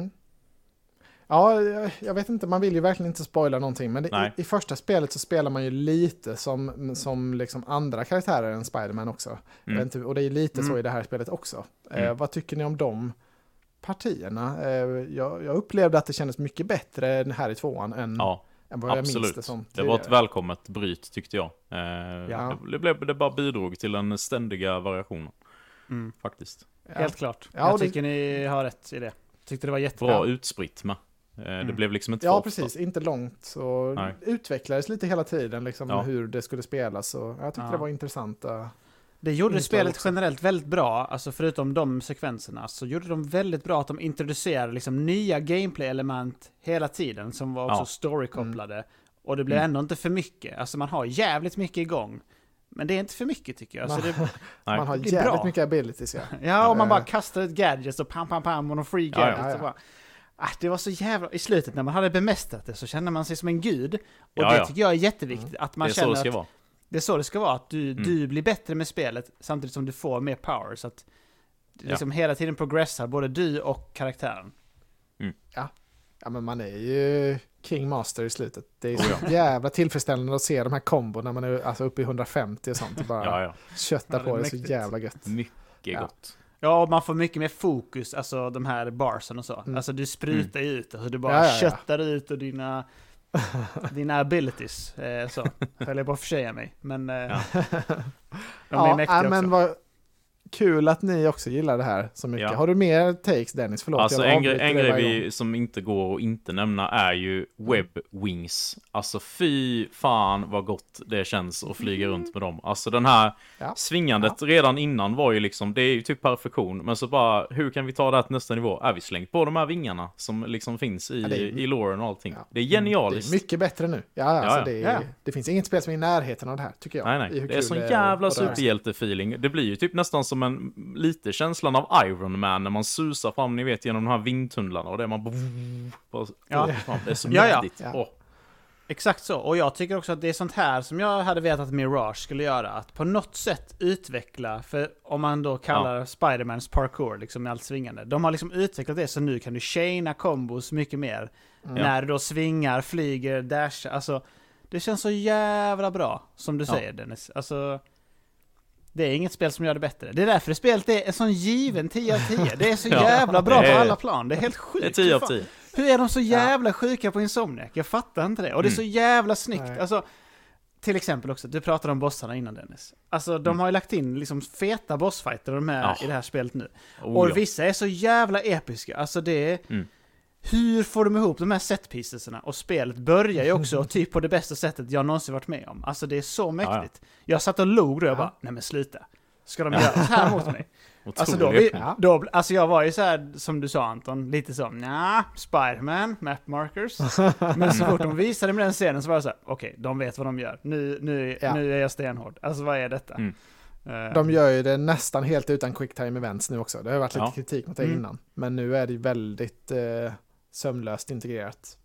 Ja, jag vet inte, man vill ju verkligen inte spoila någonting, men i första spelet så spelar man ju lite som liksom andra karaktärer än Spider-Man också. Och det är lite så i det här spelet också. Vad tycker ni om de partierna? Jag upplevde att det kändes mycket bättre här i tvåan än vad jag minns det som. Det var ett välkommet bryt, tyckte jag. Det bara bidrog till den ständiga variationen. Faktiskt. Helt klart. Jag tycker ni har rätt i det. Tyckte det var jättebra. Bra utspritt med. Det blev liksom inte precis, inte långt, så utvecklades lite hela tiden liksom hur det skulle spelas, och jag tyckte det var intressant. Det gjorde spelet generellt väldigt bra, alltså förutom de sekvenserna så gjorde de väldigt bra att de introducerade liksom nya gameplay-element hela tiden som var också story-kopplade, och det blev ändå inte för mycket. Alltså man har jävligt mycket igång, men det är inte för mycket, tycker jag. Man har jävligt mycket abilities, och man bara kastar ett gadgets och pam och någon free gadgets och bara... det var så jävla... I slutet när man hade bemästrat det så kände man sig som en gud. Och det tycker jag är jätteviktigt. Att man känner att det är så det ska vara. Att du blir bättre med spelet samtidigt som du får mer power. Så att liksom hela tiden progressar både du och karaktären. Ja, men man är ju King Master i slutet. Det är så jävla tillfredsställande att se de här kombon när man är alltså uppe i 150 och sånt. Och bara kötta på det, så jävla gött. Mycket gott. Ja, och man får mycket mer fokus, alltså de här barsen och så. Alltså du sprutar ut, alltså du bara köttar ut och dina abilities. Så, höll jag bara försäga mig. Men de är mäktiga också. Men vad kul att ni också gillar det här så mycket. Har du mer takes, Dennis? Förlåt. Alltså en grej som inte går att inte nämna är ju web wings. Alltså fy fan vad gott det känns att flyga runt med dem. Alltså den här svingandet redan innan var ju liksom, det är ju typ perfektion. Men så bara, hur kan vi ta det här till nästa nivå? Är vi slängt på de här vingarna som liksom finns i loren och allting? Det är genialiskt. Det är mycket bättre nu. Det finns inget spel som är i närheten av det här, tycker jag. Nej. Det är sån jävla superhjälte-feeling. Det blir ju typ nästan som lite känslan av Iron Man när man susar fram, ni vet, genom de här vindtunnlarna och det man det är så mäktigt. Exakt så, och jag tycker också att det är sånt här som jag hade vetat att Mirage skulle göra, att på något sätt utveckla, för om man då kallar Spider-Mans parkour liksom med allt svingande, de har liksom utvecklat det så nu kan du chaina kombos mycket mer när du då svingar, flyger, dashar, alltså det känns så jävla bra som du säger, Dennis, alltså det är inget spel som gör det bättre. Det är därför det spelet är en sån given 10 av 10. Det är så jävla bra på alla plan. Det är helt sjukt. Det är 10 av 10. Hur är de så jävla sjuka på Insomniac? Jag fattar inte det. Och det är så jävla snyggt. Alltså, till exempel också, du pratade om bossarna innan, Dennis. Alltså, de har ju lagt in liksom feta bossfighter de är i det här spelet nu. Och vissa är så jävla episka. Alltså det är... Hur får de ihop de här setpiecesarna? Och spelet börjar ju också typ på det bästa sättet jag någonsin varit med om. Alltså det är så mäktigt. Jag satt och log då och jag bara, nej men sluta. Ska de göra så här mot mig? Alltså alltså jag var ju så här, som du sa Anton, lite som, Spider-Man, map markers. Men så fort de visade med den scenen så var jag så här, okej, de vet vad de gör. Nu är jag stenhård. Alltså vad är detta? De gör ju det nästan helt utan quicktime events nu också. Det har varit lite kritik mot det innan. Men nu är det väldigt sömlöst integrerat.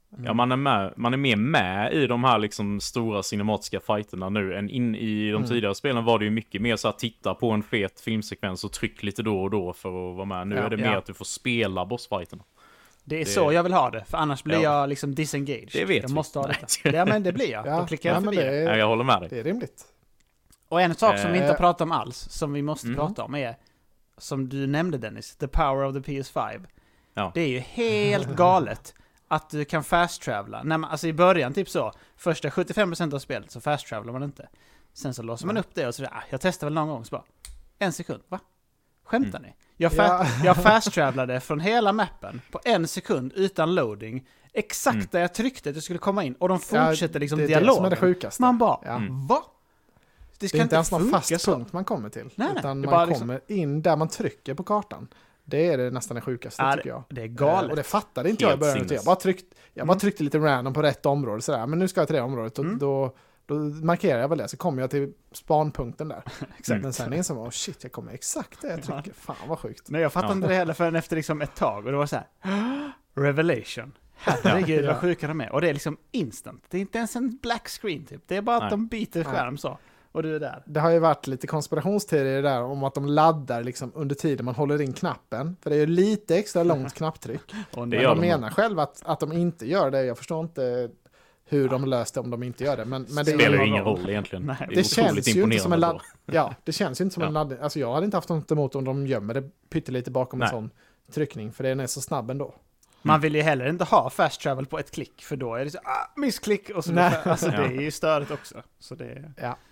Ja, man är mer med i de här liksom stora cinematiska fighterna nu än in i de tidigare spelen var det ju mycket mer så att titta på en fet filmsekvens och tryck lite då och då för att vara med. Nu är det mer att du får spela bossfighterna. Det är så jag vill ha det, för annars blir jag liksom disengaged. Det vet jag måste ha det. Ja, men det blir jag. Då klickar jag förbi det. Jag håller med dig. Det är rimligt. Och en sak som vi inte har pratat om alls, som vi måste prata om är, som du nämnde Dennis, the power of the PS5. Ja. Det är ju helt galet att du kan fast-travela. Alltså i början typ så, första 75% av spelet så fast-travelar man inte. Sen så låser man upp det och så jag testar väl någon gång så bara, 1 sekund, va? Skämtar ni? Jag fast-travelade från hela mappen på 1 sekund utan loading. Exakt där jag tryckte att jag skulle komma in. Och de fortsätter liksom dialogen. Det som är det sjukaste. Man bara, va? Det är inte ens någon fast punkt man kommer till. Nej, utan man kommer liksom in där man trycker på kartan. Det är det nästan det sjukaste tycker jag. Det är galet. Och det fattade inte jag i början. Jag bara tryckte lite random på rätt område. Sådär. Men nu ska jag till det området. Och då markerar jag väl det. Så kommer jag till spanpunkten där. Exakt. Men sen insåg jag, shit, jag kommer exakt där jag trycker. Fan vad sjukt. Nej, jag fattade inte det heller förrän efter liksom ett tag. Och det var så här, revelation. Herregud vad sjuka de är. Och det är liksom instant. Det är inte ens en black screen typ. Det är bara att de byter skärm så. Och du är där. Det har ju varit lite konspirationsteorier där om att de laddar liksom under tiden man håller in knappen. För det är ju lite extra långt knapptryck. Och men de menar själva att de inte gör det. Jag förstår inte hur de löste om de inte gör det. Men det spelar ju ingen roll egentligen. Nej. Det känns ju inte som en laddning. Ja, det känns ju inte som en laddning. Alltså jag hade inte haft något emot om de gömmer det pyttelite bakom en sån tryckning. För den är så snabb ändå. Man vill ju heller inte ha fast travel på ett klick. För då är det så, missklick. Och så alltså det är ju störigt också. Så det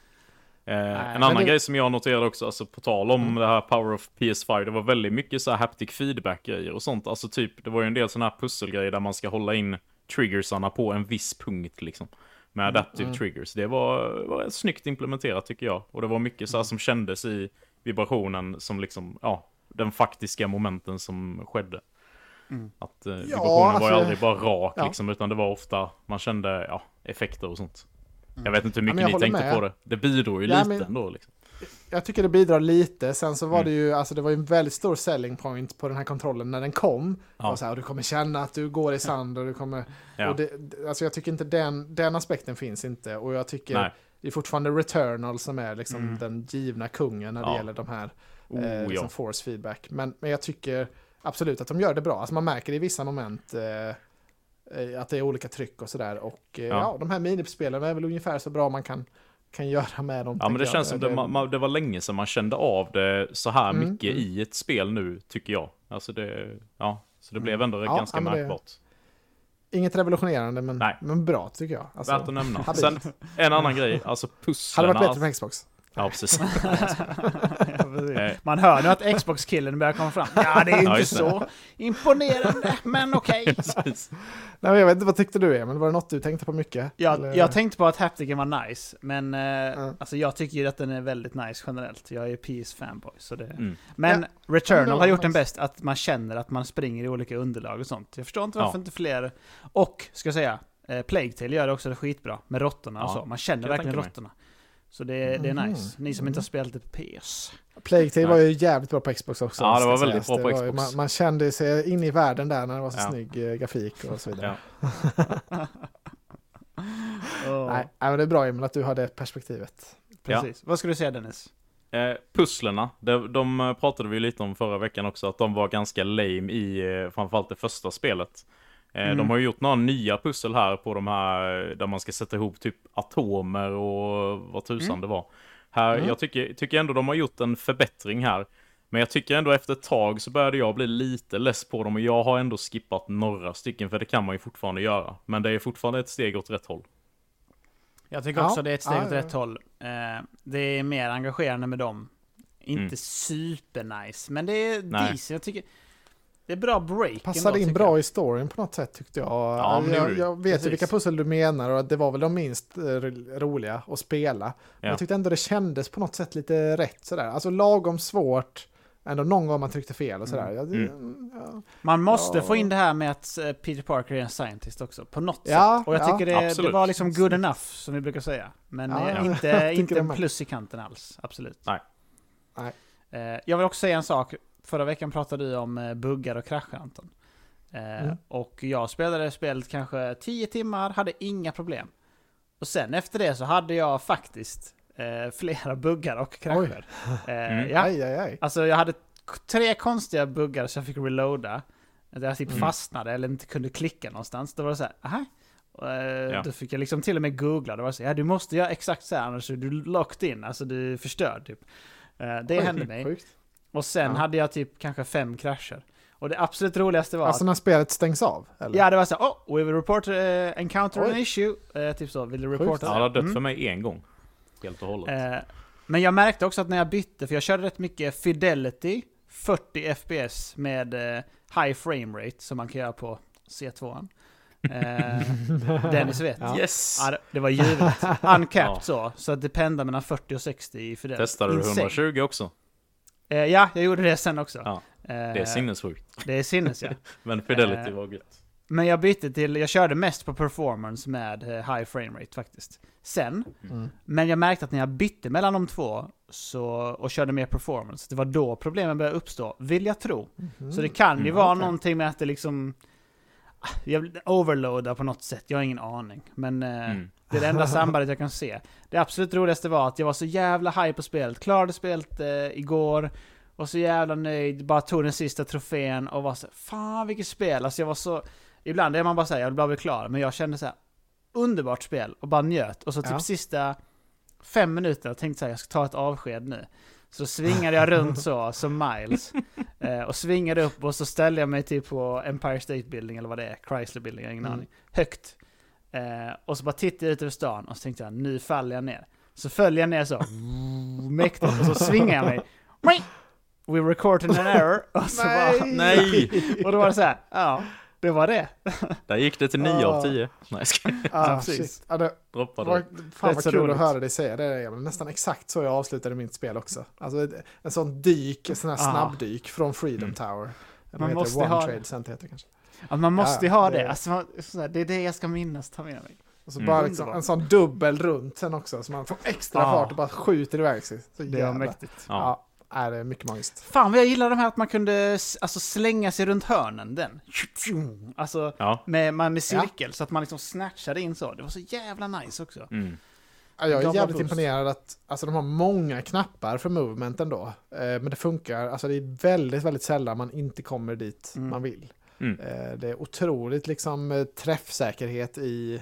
en annan grej som jag noterade också, alltså på tal om det här Power of PS5, det var väldigt mycket så här haptic feedback-grejer och sånt. Alltså typ, det var ju en del sådana här pusselgrejer där man ska hålla in triggersarna på en viss punkt liksom. Med adaptive triggers. Det var snyggt implementerat tycker jag. Och det var mycket så här som kändes i vibrationen som liksom, den faktiska momenten som skedde. Att vibrationen var ju aldrig bara rak liksom, utan det var ofta, man kände effekter och sånt. Jag vet inte hur mycket ni tänkte på det. Det bidrar ju lite ändå liksom. Jag tycker det bidrar lite. Sen så var det ju, alltså det var ju en väldigt stor selling point på den här kontrollen när den kom. Och så här, och du kommer känna att du går i sand och du kommer... Och alltså jag tycker inte den aspekten finns inte. Och jag tycker det är fortfarande Returnal som är liksom den givna kungen när det gäller de här liksom force feedback. Men jag tycker absolut att de gör det bra. Alltså man märker i vissa moment att det är olika tryck och sådär. Och de här minispelen är väl ungefär så bra man kan göra med dem. Ja, men det känns som det var länge sedan man kände av det så här mycket i ett spel nu, tycker jag. Alltså så det blev ändå ganska märkbart. Inget revolutionerande, men bra tycker jag. Alltså, värt att nämna. Sen en annan grej, alltså pusslarna. Hade varit bättre på Xbox. Ja, precis. Man hör nu att Xbox-killen börjar komma fram. Ja, det är ju inte så imponerande, men okej. Nej, jag vet inte, vad tyckte du Emil? Var det något du tänkte på mycket? Jag tänkte på att hapticen var nice, men alltså jag tycker ju att den är väldigt nice generellt. Jag är ju PS-fanboy, så det... Men Returnal har gjort den bäst, att man känner att man springer i olika underlag och sånt. Jag förstår inte varför inte fler... Och, ska jag säga, Plague Tale gör det också skitbra med råttorna och så. Man känner verkligen råttorna. Så det är nice. Ni som inte har spelat det på PS. Plague Tale var ju jävligt bra på Xbox också. Ja, det var väldigt bra på Xbox. Man kände sig in i världen där när det var så snygg grafik och så vidare. Nej, men det är bra Emil att du har det perspektivet. Precis. Vad skulle du säga Dennis? Pusslerna, de pratade vi lite om förra veckan också, att de var ganska lame i framförallt det första spelet. De har ju gjort några nya pussel här på de här där man ska sätta ihop typ atomer och vad tusan det var. Här, jag tycker ändå de har gjort en förbättring här. Men jag tycker ändå efter ett tag så började jag bli lite less på dem. Och jag har ändå skippat några stycken, för det kan man ju fortfarande göra. Men det är fortfarande ett steg åt rätt håll. Jag tycker också det är ett steg åt rätt håll. Det är mer engagerande med dem. Inte supernice, men det är decent. Jag tycker... Det är bra break. Passade in bra i storyn på något sätt tyckte jag. Ja, jag vet ju vilka pussel du menar och det var väl de minst roliga att spela. Men jag tyckte ändå det kändes på något sätt lite rätt sådär. Alltså lagom svårt. Ändå någon gång man tryckte fel och sådär. Man måste få in det här med att Peter Parker är en scientist också. På något sätt. Och jag tycker det var liksom good enough som vi brukar säga. Men inte en plus i kanten alls. Absolut. Nej. Jag vill också säga en sak. Förra veckan pratade du om buggar och krascher, Anton. Och jag spelade spelet kanske 10 timmar, hade inga problem. Och sen efter det så hade jag faktiskt flera buggar och krascher. Alltså jag hade 3 konstiga buggar så jag fick reloada. Där jag typ fastnade eller inte kunde klicka någonstans. Då var det så här, då fick jag liksom till och med googla. Det var så här, du måste göra exakt så här annars är du locked in. Alltså du är förstörd typ. Det hände mig. Sjukt. Och sen hade jag typ kanske 5 krascher. Och det absolut roligaste var alltså när spelet stängs av? Eller? Ja, det var så här, we will report encounter an issue. Typ så, vill du reporta? Ja, det har dött för mig en gång. Helt och hållet. Men jag märkte också att när jag bytte, för jag körde rätt mycket Fidelity, 40 FPS med high frame rate som man kan göra på C2. Dennis vet. Yes! Ja, det var givet. Uncapped så att det pendlar mellan 40 och 60 i Fidelity. Testade du 120 också? Ja, jag gjorde det sen också. Ja. Det är sinnessjukt. Det är sinnes, ja. Men Fidelity var gött. Men jag bytte till, jag körde mest på performance med high frame rate faktiskt. Sen, men jag märkte att när jag bytte mellan de två och körde mer performance, det var då problemen började uppstå, vill jag tro. Så det kan ju vara någonting med att det liksom jag overloadar på något sätt, jag har ingen aning. Men det är det enda sambandet jag kan se. Det absolut roligaste var att jag var så jävla high på spelet, klarade spelet igår. Var så jävla nöjd, bara tog den sista trofén och var så, fan vilket spel. Alltså jag var så, ibland är man bara säger jag vill bara bli klar, men jag kände så här, underbart spel och bara njöt. Och så typ sista 5 minuter och tänkte så här, jag ska ta ett avsked nu. Så svingade jag runt så, som Miles. Och svingade upp och så ställde jag mig typ på Empire State Building eller vad det är, Chrysler Building, jag har ingen aning. Högt. Och så bara tittade jag ut över stan och så tänkte jag, nu faller jag ner. Så föll jag ner så, mäktigt, och så svingade jag mig. We recorded an error. Och så nej! Och då var det så här, det var det. Där gick det till 9 av 10. Nej, precis. Droppade. Fan vad kul att höra dig säga det. Är nästan exakt så jag avslutade mitt spel också. Alltså en sån dyk, en sån här snabbdyk från Freedom Tower. Man måste ha Trade Center heter kanske. Ja, man måste ha det. Alltså, det är det jag ska minnas, ta med mig. Och så bara liksom, en sån dubbel runt sen också, så man får extra fart och bara skjuter iväg sig. Så det är mäktigt. Ja. Är det mycket magiskt. Fan vad jag gillar de här att man kunde alltså slänga sig runt hörnen den. Alltså med cirkel så att man liksom snatchade in så. Det var så jävla nice också. Ja, jag är jävligt imponerad att alltså, de har många knappar för movementen då. Men det funkar. Alltså det är väldigt, väldigt sällan man inte kommer dit man vill. Det är otroligt liksom träffsäkerhet i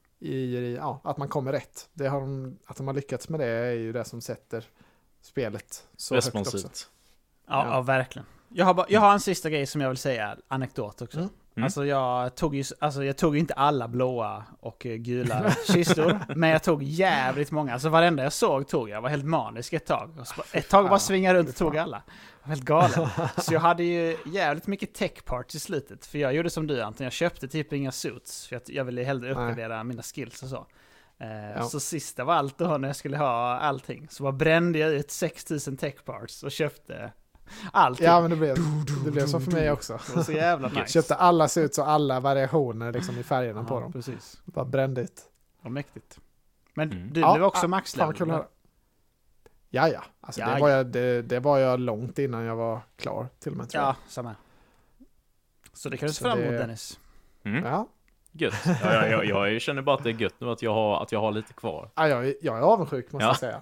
att man kommer rätt. Att de har lyckats med det är ju det som sätter spelet så responsivt. Högt också. Ja, verkligen. Jag har en sista grej som jag vill säga, anekdot också. Alltså jag tog inte alla blåa och gula kistor, men jag tog jävligt många. Alltså varenda jag såg tog jag. Var helt manisk ett tag. Ett tag bara svingade runt och tog alla. Jag var helt galen. Så jag hade ju jävligt mycket tech parts i slutet. För jag gjorde som du, Anton. Jag köpte typ inga suits. För jag ville hellre uppgradera mina skills och så. Så sista var allt då när jag skulle ha allting. Så bara brände jag ut 6000 tech parts och köpte allting. Ja, men det blev så för mig också. Det var så jävla nice. Köpte alla suits och alla variationer liksom i färgerna på dem. Precis. Bara brände ut. Vad mäktigt. Men du blev också maxlevel. Ja. Alltså det var jag långt innan jag var klar till och med, tror jag. Ja, samma. Så det kan du se fram emot, Dennis. Ja. Gött. Jag känner bara att det är gött nu att jag har lite kvar. Ja, jag är avundsjuk måste jag säga.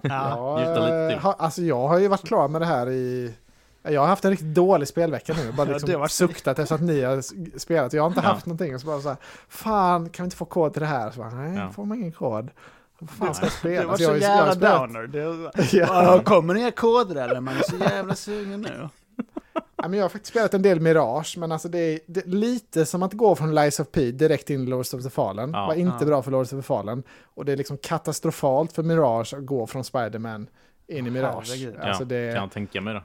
Jag har ju varit klar med det här jag har haft en riktigt dålig spelvecka nu. Bara liksom suktat efter att ni har spelat. Jag har inte haft någonting. Och så bara så här, fan, kan vi inte få kod till det här? Så bara, nej, får man ingen kod. Fan ska jag spela? Det var så jävla downer. Kommer ner koder eller? Man är så jävla sugen nu. Men jag har faktiskt spelat en del Mirage, men alltså det är lite som att gå från Lies of P direkt in i Lords of the Fallen. Det var inte bra för Lords of the Fallen. Och det är liksom katastrofalt för Mirage att gå från Spider-Man in i Mirage. Alltså det kan jag tänka mig det.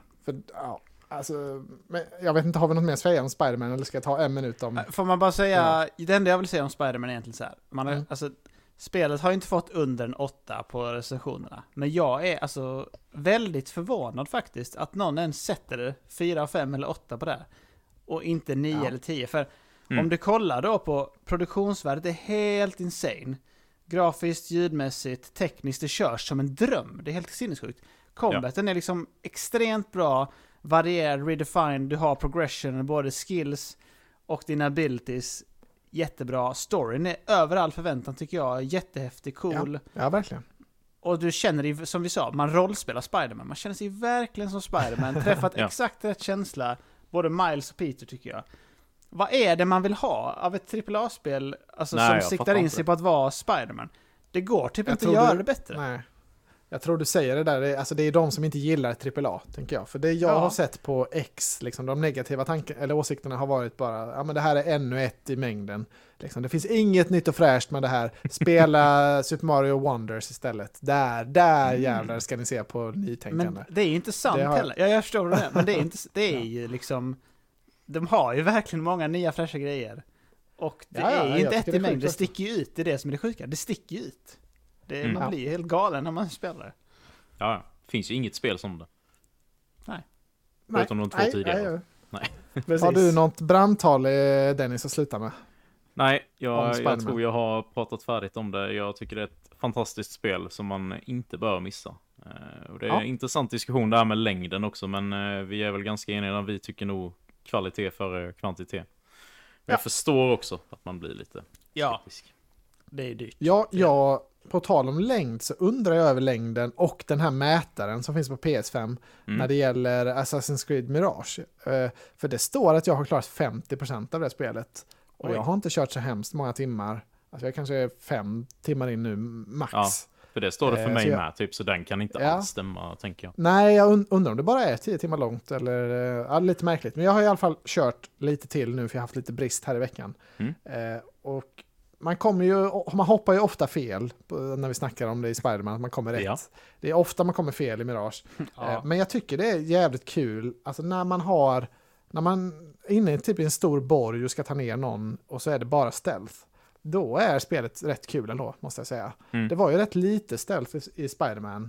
Men jag vet inte, har vi något mer att säga om Spider-Man eller ska jag ta en minut om... Får man bara säga, det enda jag vill säga om Spider-Man är egentligen så här. Alltså, spelet har ju inte fått under en 8 på recensionerna. Men jag är alltså väldigt förvånad faktiskt att någon ens sätter 4, 5 eller 8 på det här. Och inte 9 eller 10. För om du kollar då på produktionsvärdet, det är helt insane. Grafiskt, ljudmässigt, tekniskt, det körs som en dröm. Det är helt sinnessjukt. Combaten är liksom extremt bra, varierad, redefined, du har progression, både skills Och dina abilities, jättebra. Storyn är över all förväntan tycker jag. Jättehäftig, cool. Ja, verkligen. Och du känner dig, som vi sa, man rollspelar Spider-Man. Man känner sig verkligen som Spider-Man. Träffat exakt rätt känsla. Både Miles och Peter tycker jag. Vad är det man vill ha av ett AAA-spel alltså, som siktar in sig på att vara Spider-Man? Det går typ inte att göra det bättre. Nej. Jag tror du säger det där. Alltså det är de som inte gillar AAA, tänker jag. För det jag har sett på X, liksom, de negativa eller åsikterna har varit bara, ja men det här är ännu ett i mängden. Liksom, det finns inget nytt och fräscht med det här. Spela Super Mario Wonders istället. Där jävlar ska ni se på nytänkande. Men det är ju inte sant heller. Jag förstår det, men det är ju liksom... De har ju verkligen många nya fräscha grejer. Och det är ju inte ett i mängd. Det sticker ju ut, det är det som är det sjuka. Det sticker ju ut. Man blir helt galen när man spelar det. Ja, det finns ju inget spel som det. Nej. Förutom de 2 tidigare. Nej. Har du något brandtal, Dennis, att sluta med? Nej, jag tror jag har pratat färdigt om det. Jag tycker det är ett fantastiskt spel som man inte bör missa. Och det är en intressant diskussion där med längden också, men vi är väl ganska eniga. Vi tycker nog kvalitet före kvantitet. Men jag förstår också att man blir lite skeptisk. Det är dyrt. Ja, på tal om längd så undrar jag över längden och den här mätaren som finns på PS5 när det gäller Assassin's Creed Mirage. För det står att jag har klarat 50% av det spelet. Och jag har inte kört så hemskt många timmar. Alltså jag kanske är 5 timmar in nu, max. Ja, för det står det för mig med, typ, så den kan inte alls stämma, tänker jag. Nej, jag undrar om det bara är 10 timmar långt eller lite märkligt. Men jag har i alla fall kört lite till nu för jag har haft lite brist här i veckan. Och man hoppar ju ofta fel när vi snackar om det i Spider-Man, att man kommer rätt. Ja. Det är ofta man kommer fel i Mirage. Men jag tycker det är jävligt kul, alltså när man är inne typ i en stor borg och ska ta ner någon och så är det bara stealth. Då är spelet rätt kul ändå, måste jag säga. Det var ju rätt lite stealth i Spider-Man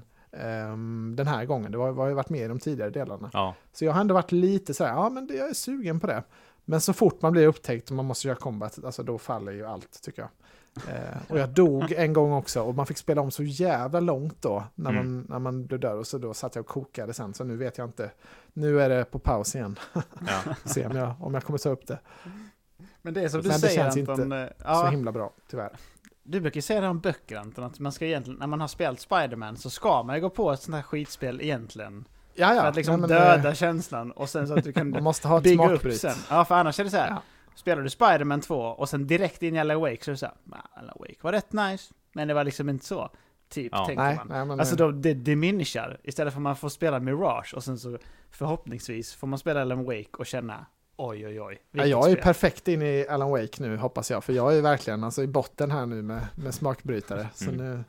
den här gången. Det har ju varit med i de tidigare delarna. Ja. Så jag har ändå varit lite så här, men jag är sugen på det. Men så fort man blir upptäckt och man måste göra combat, alltså då faller ju allt, tycker jag. Och jag dog en gång också och man fick spela om så jävla långt då när man blev död, och så då satt jag och kokade sen, så nu vet jag inte. Nu är det på paus igen. Se om jag kommer ta upp det. Men det är som du säger, känns Anton, inte så himla bra, tyvärr. Du brukar ju säga det om böcker, Anton, att man ska egentligen, när man har spelat Spider-Man så ska man ju gå på ett sånt här skitspel egentligen. För att liksom döda känslan och sen så att du kan måste ha ett bygga upp sen. Ja, för annars är det så här. Spelar du Spider-Man 2 och sen direkt in i Alan Wake så är det så här, Alan Wake var rätt nice, men det var liksom inte så. Tänker man. Alltså då det diminishar. Istället för att man får spela Mirage och sen så förhoppningsvis får man spela Alan Wake och känna oj. Jag är perfekt in i Alan Wake nu, hoppas jag. För jag är verkligen i botten här nu med smakbrytare. Så nu...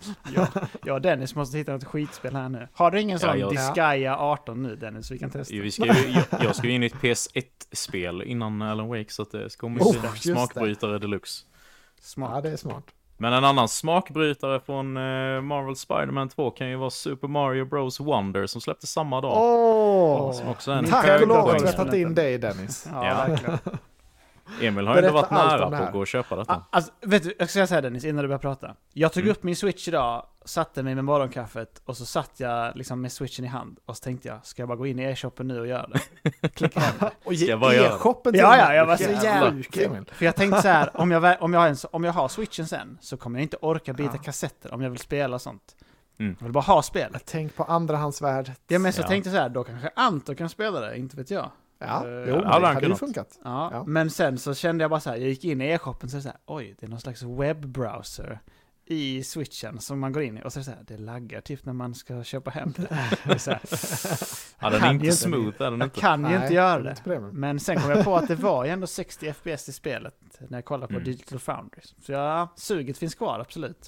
Dennis måste hitta något skitspel här nu. Har du ingen sån Disgaea 18 nu, Dennis? Vi kan testa. Jag ska in i ett PS1-spel innan Alan Wake, så att det ska komma smakbrytare deluxe. Smart. Ja, det är smart. Men en annan smakbrytare från Marvel Spider-Man 2 kan ju vara Super Mario Bros. Wonder som släpptes samma dag. Som också är en tack och lov att vi har tagit in dig, Dennis. Ja, verkligen. Emil har ju varit nära på att gå och köpa detta. Alltså, vet du, jag ska säga Dennis, innan du börjar prata. Jag tog upp min Switch idag, satte mig med morgonkaffet och så satt jag liksom med Switchen i hand och så tänkte jag, ska jag bara gå in i e-shoppen nu och göra det? Klicka hem det. Och e-shoppen till jag var så jävla. För jag tänkte så här, om jag har Switchen sen så kommer jag inte orka byta kassetter om jag vill spela sånt. Jag vill bara ha spel. Tänk på andrahandsvärd. Ja, men så tänkte jag så här, då kanske Anton kan spela det, inte vet jag. Det hade ju funkat. Ja. Men sen så kände jag bara så här, jag gick in i e-shoppen så här, oj, det är någon slags webbrowser i Switchen som man går in i och så är det så här, det laggar typ när man ska köpa hem det. Den är inte smooth, är den inte? Jag kan ju inte göra det. Men sen kom jag på att det var ju ändå 60 FPS i spelet när jag kollade på Digital Foundry. Så suget finns kvar, absolut.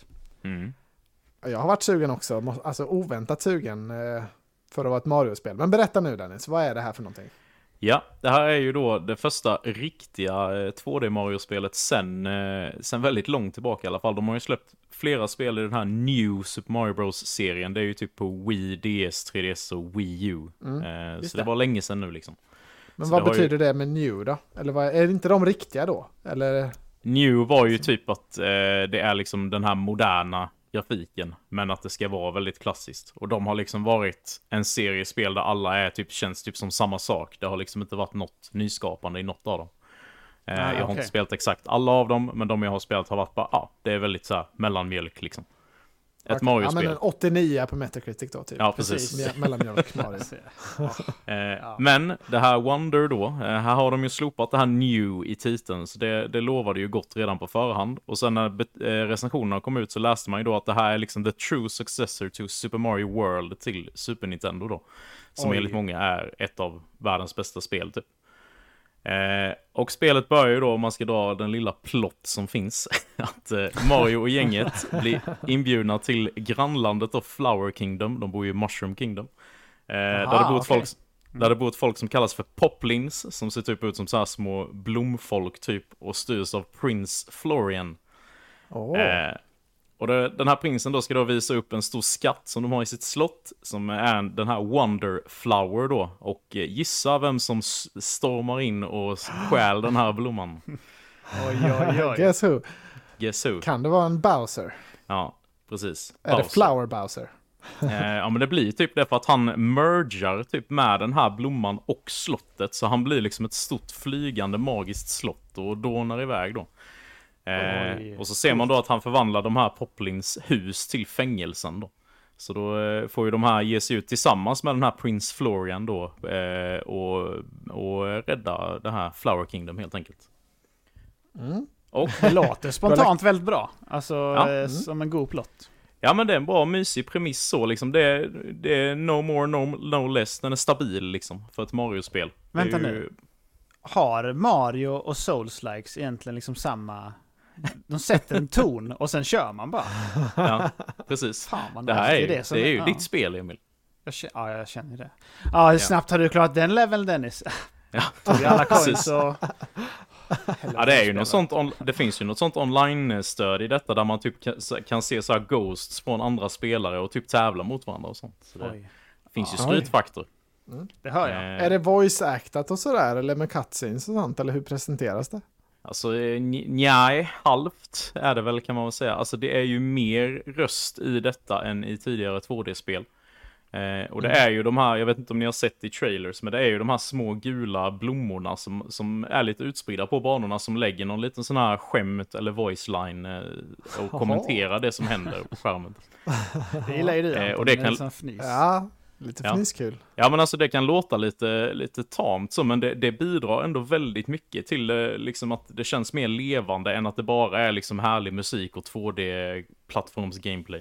Jag har varit sugen också, alltså oväntat sugen för att vara ett Mario-spel. Men berätta nu, Dennis, vad är det här för någonting? Ja, det här är ju då det första riktiga 2D Mario-spelet sen väldigt långt tillbaka i alla fall. De har ju släppt flera spel i den här New Super Mario Bros-serien. Det är ju typ på Wii, DS, 3DS och Wii U. Så det var länge sedan nu liksom. Men så vad betyder det med New då? Eller är det inte de riktiga då? Eller... New var ju typ att det är liksom den här moderna grafiken, men att det ska vara väldigt klassiskt. Och de har liksom varit en serie spel där alla känns typ som samma sak. Det har liksom inte varit något nyskapande i något av dem. Jag har inte spelat exakt alla av dem, men de jag har spelat har varit bara, det är väldigt så här mellanmjölk liksom. Ett Mario-spel. Ja, men en 89 på Metacritic då, typ. Ja, precis. Mellanmjölk, Mario. Men det här Wonder då, här har de ju slopat det här New i titeln, så det lovade ju gott redan på förhand. Och sen när recensionerna kom ut så läste man ju då att det här är liksom the true successor to Super Mario World till Super Nintendo då. Som enligt många är ett av världens bästa spel typ. Och spelet börjar ju då, om man ska dra den lilla plott som finns, att Mario och gänget blir inbjudna till grannlandet av Flower Kingdom. De bor ju i Mushroom Kingdom. Där det bor ett folk som kallas för Poplins, som ser typ ut som så här små blomfolk typ, och styrs av Prince Florian. Och den här prinsen då ska då visa upp en stor skatt som de har i sitt slott, som är den här Wonder Flower då, och gissa vem som stormar in och stjäl den här blomman. Oj. Guess who? Kan det vara en Bowser? Ja, precis. Är Bowser. Det Flower Bowser? Ja, men det blir typ det, för att han mergar typ med den här blomman och slottet, så han blir liksom ett stort flygande magiskt slott och dånar iväg då. Och så ser man då att han förvandlar de här Poplins hus till fängelsen då. Så då får ju de här ge sig ut tillsammans med den här Prince Florian då, och rädda det här Flower Kingdom helt enkelt. Och det låter spontant väldigt bra. Alltså som en god plott. Ja, men det är en bra mysig premiss så liksom. Det är no more, no less. Den är stabil liksom för ett Mario-spel. Vänta nu. Har Mario och Souls-likes egentligen liksom samma... De sätter en ton och sen kör man bara. Ja, precis. Fan, det här är ju ditt spel, Emil. Jag känner det. Ja, hur snabbt har du klarat den level, Dennis? Ja, tog alla coins och... Ja, det är ju något sånt det finns ju något sånt online-stöd i detta där man typ kan se så här ghosts från andra spelare och typ tävla mot varandra och sånt. Så det finns ju skrytfaktor. Det hör jag. Är det voice-actat och sådär, eller med cutscenes och sånt, eller hur presenteras det? Alltså, nej, halvt är det väl, kan man väl säga. Alltså, det är ju mer röst i detta än i tidigare 2D-spel. Och det är ju de här, jag vet inte om ni har sett i trailers, men det är ju de här små gula blommorna som är lite utspridda på banorna, som lägger någon liten sån här skämt eller voice line och kommenterar det som händer på skärmen. Det gillar ju du, och det kan... Ja, lite fniskul. Ja, men alltså det kan låta lite tamt så, men det bidrar ändå väldigt mycket till liksom att det känns mer levande än att det bara är liksom härlig musik och 2D-plattforms gameplay.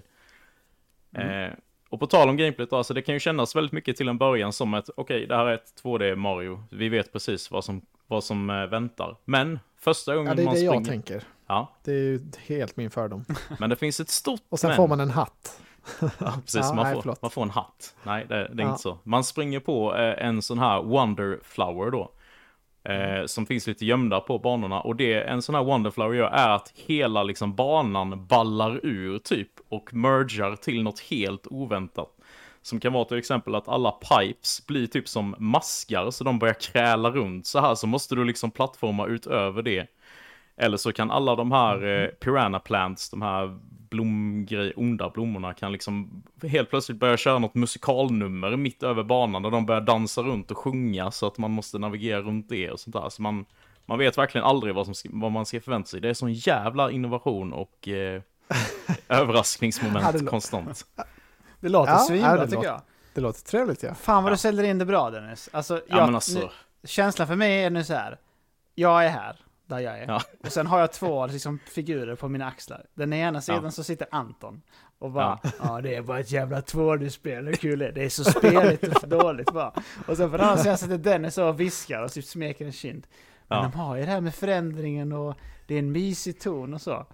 Och på tal om gameplay då, alltså det kan ju kännas väldigt mycket till en början som ett, okej, det här är ett 2D Mario. Vi vet precis vad som väntar. Men första gången man springer... Ja, det är det jag tänker. Ja. Det är ju helt min fördom. Men det finns ett stort och sen får man en hatt. Ja, precis. Man får en hatt. Nej, det är inte så. Man springer på en sån här Wonder Flower då. Som finns lite gömda på banorna. Och det en sån här Wonder Flower gör är att hela liksom banan ballar ur typ och mergar till något helt oväntat. Som kan vara till exempel att alla pipes blir typ som maskar, så de börjar kräla runt så här, så måste du liksom plattforma utöver det. Eller så kan alla de här piranha plants, de här onda blommorna, kan liksom helt plötsligt börja köra något musikalnummer mitt över banan och de börjar dansa runt och sjunga, så att man måste navigera runt det och sånt där. Så man vet verkligen aldrig vad man ska förvänta sig. Det är sån jävla innovation och överraskningsmoment konstant. Det låter svinbra, tycker jag. Det låter trevligt, ja. Fan vad du säljer in det bra, Dennis. Alltså, känslan för mig är nu så här. Jag är här, där jag är. Ja. Och sen har jag två liksom, figurer på mina axlar. Den ena sidan så sitter Anton. Och bara, det är bara ett jävla 2D-spel. Hur kul är det? Det är så speligt och för dåligt bara. Och sen för den andra sidan sitter Dennis och viskar och typ smeker en kind. Men de har ju det här med förändringen och det är en mysig ton och så.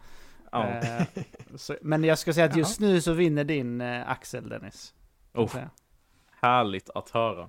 Men jag ska säga att just nu så vinner din Axel, Dennis. Härligt att höra.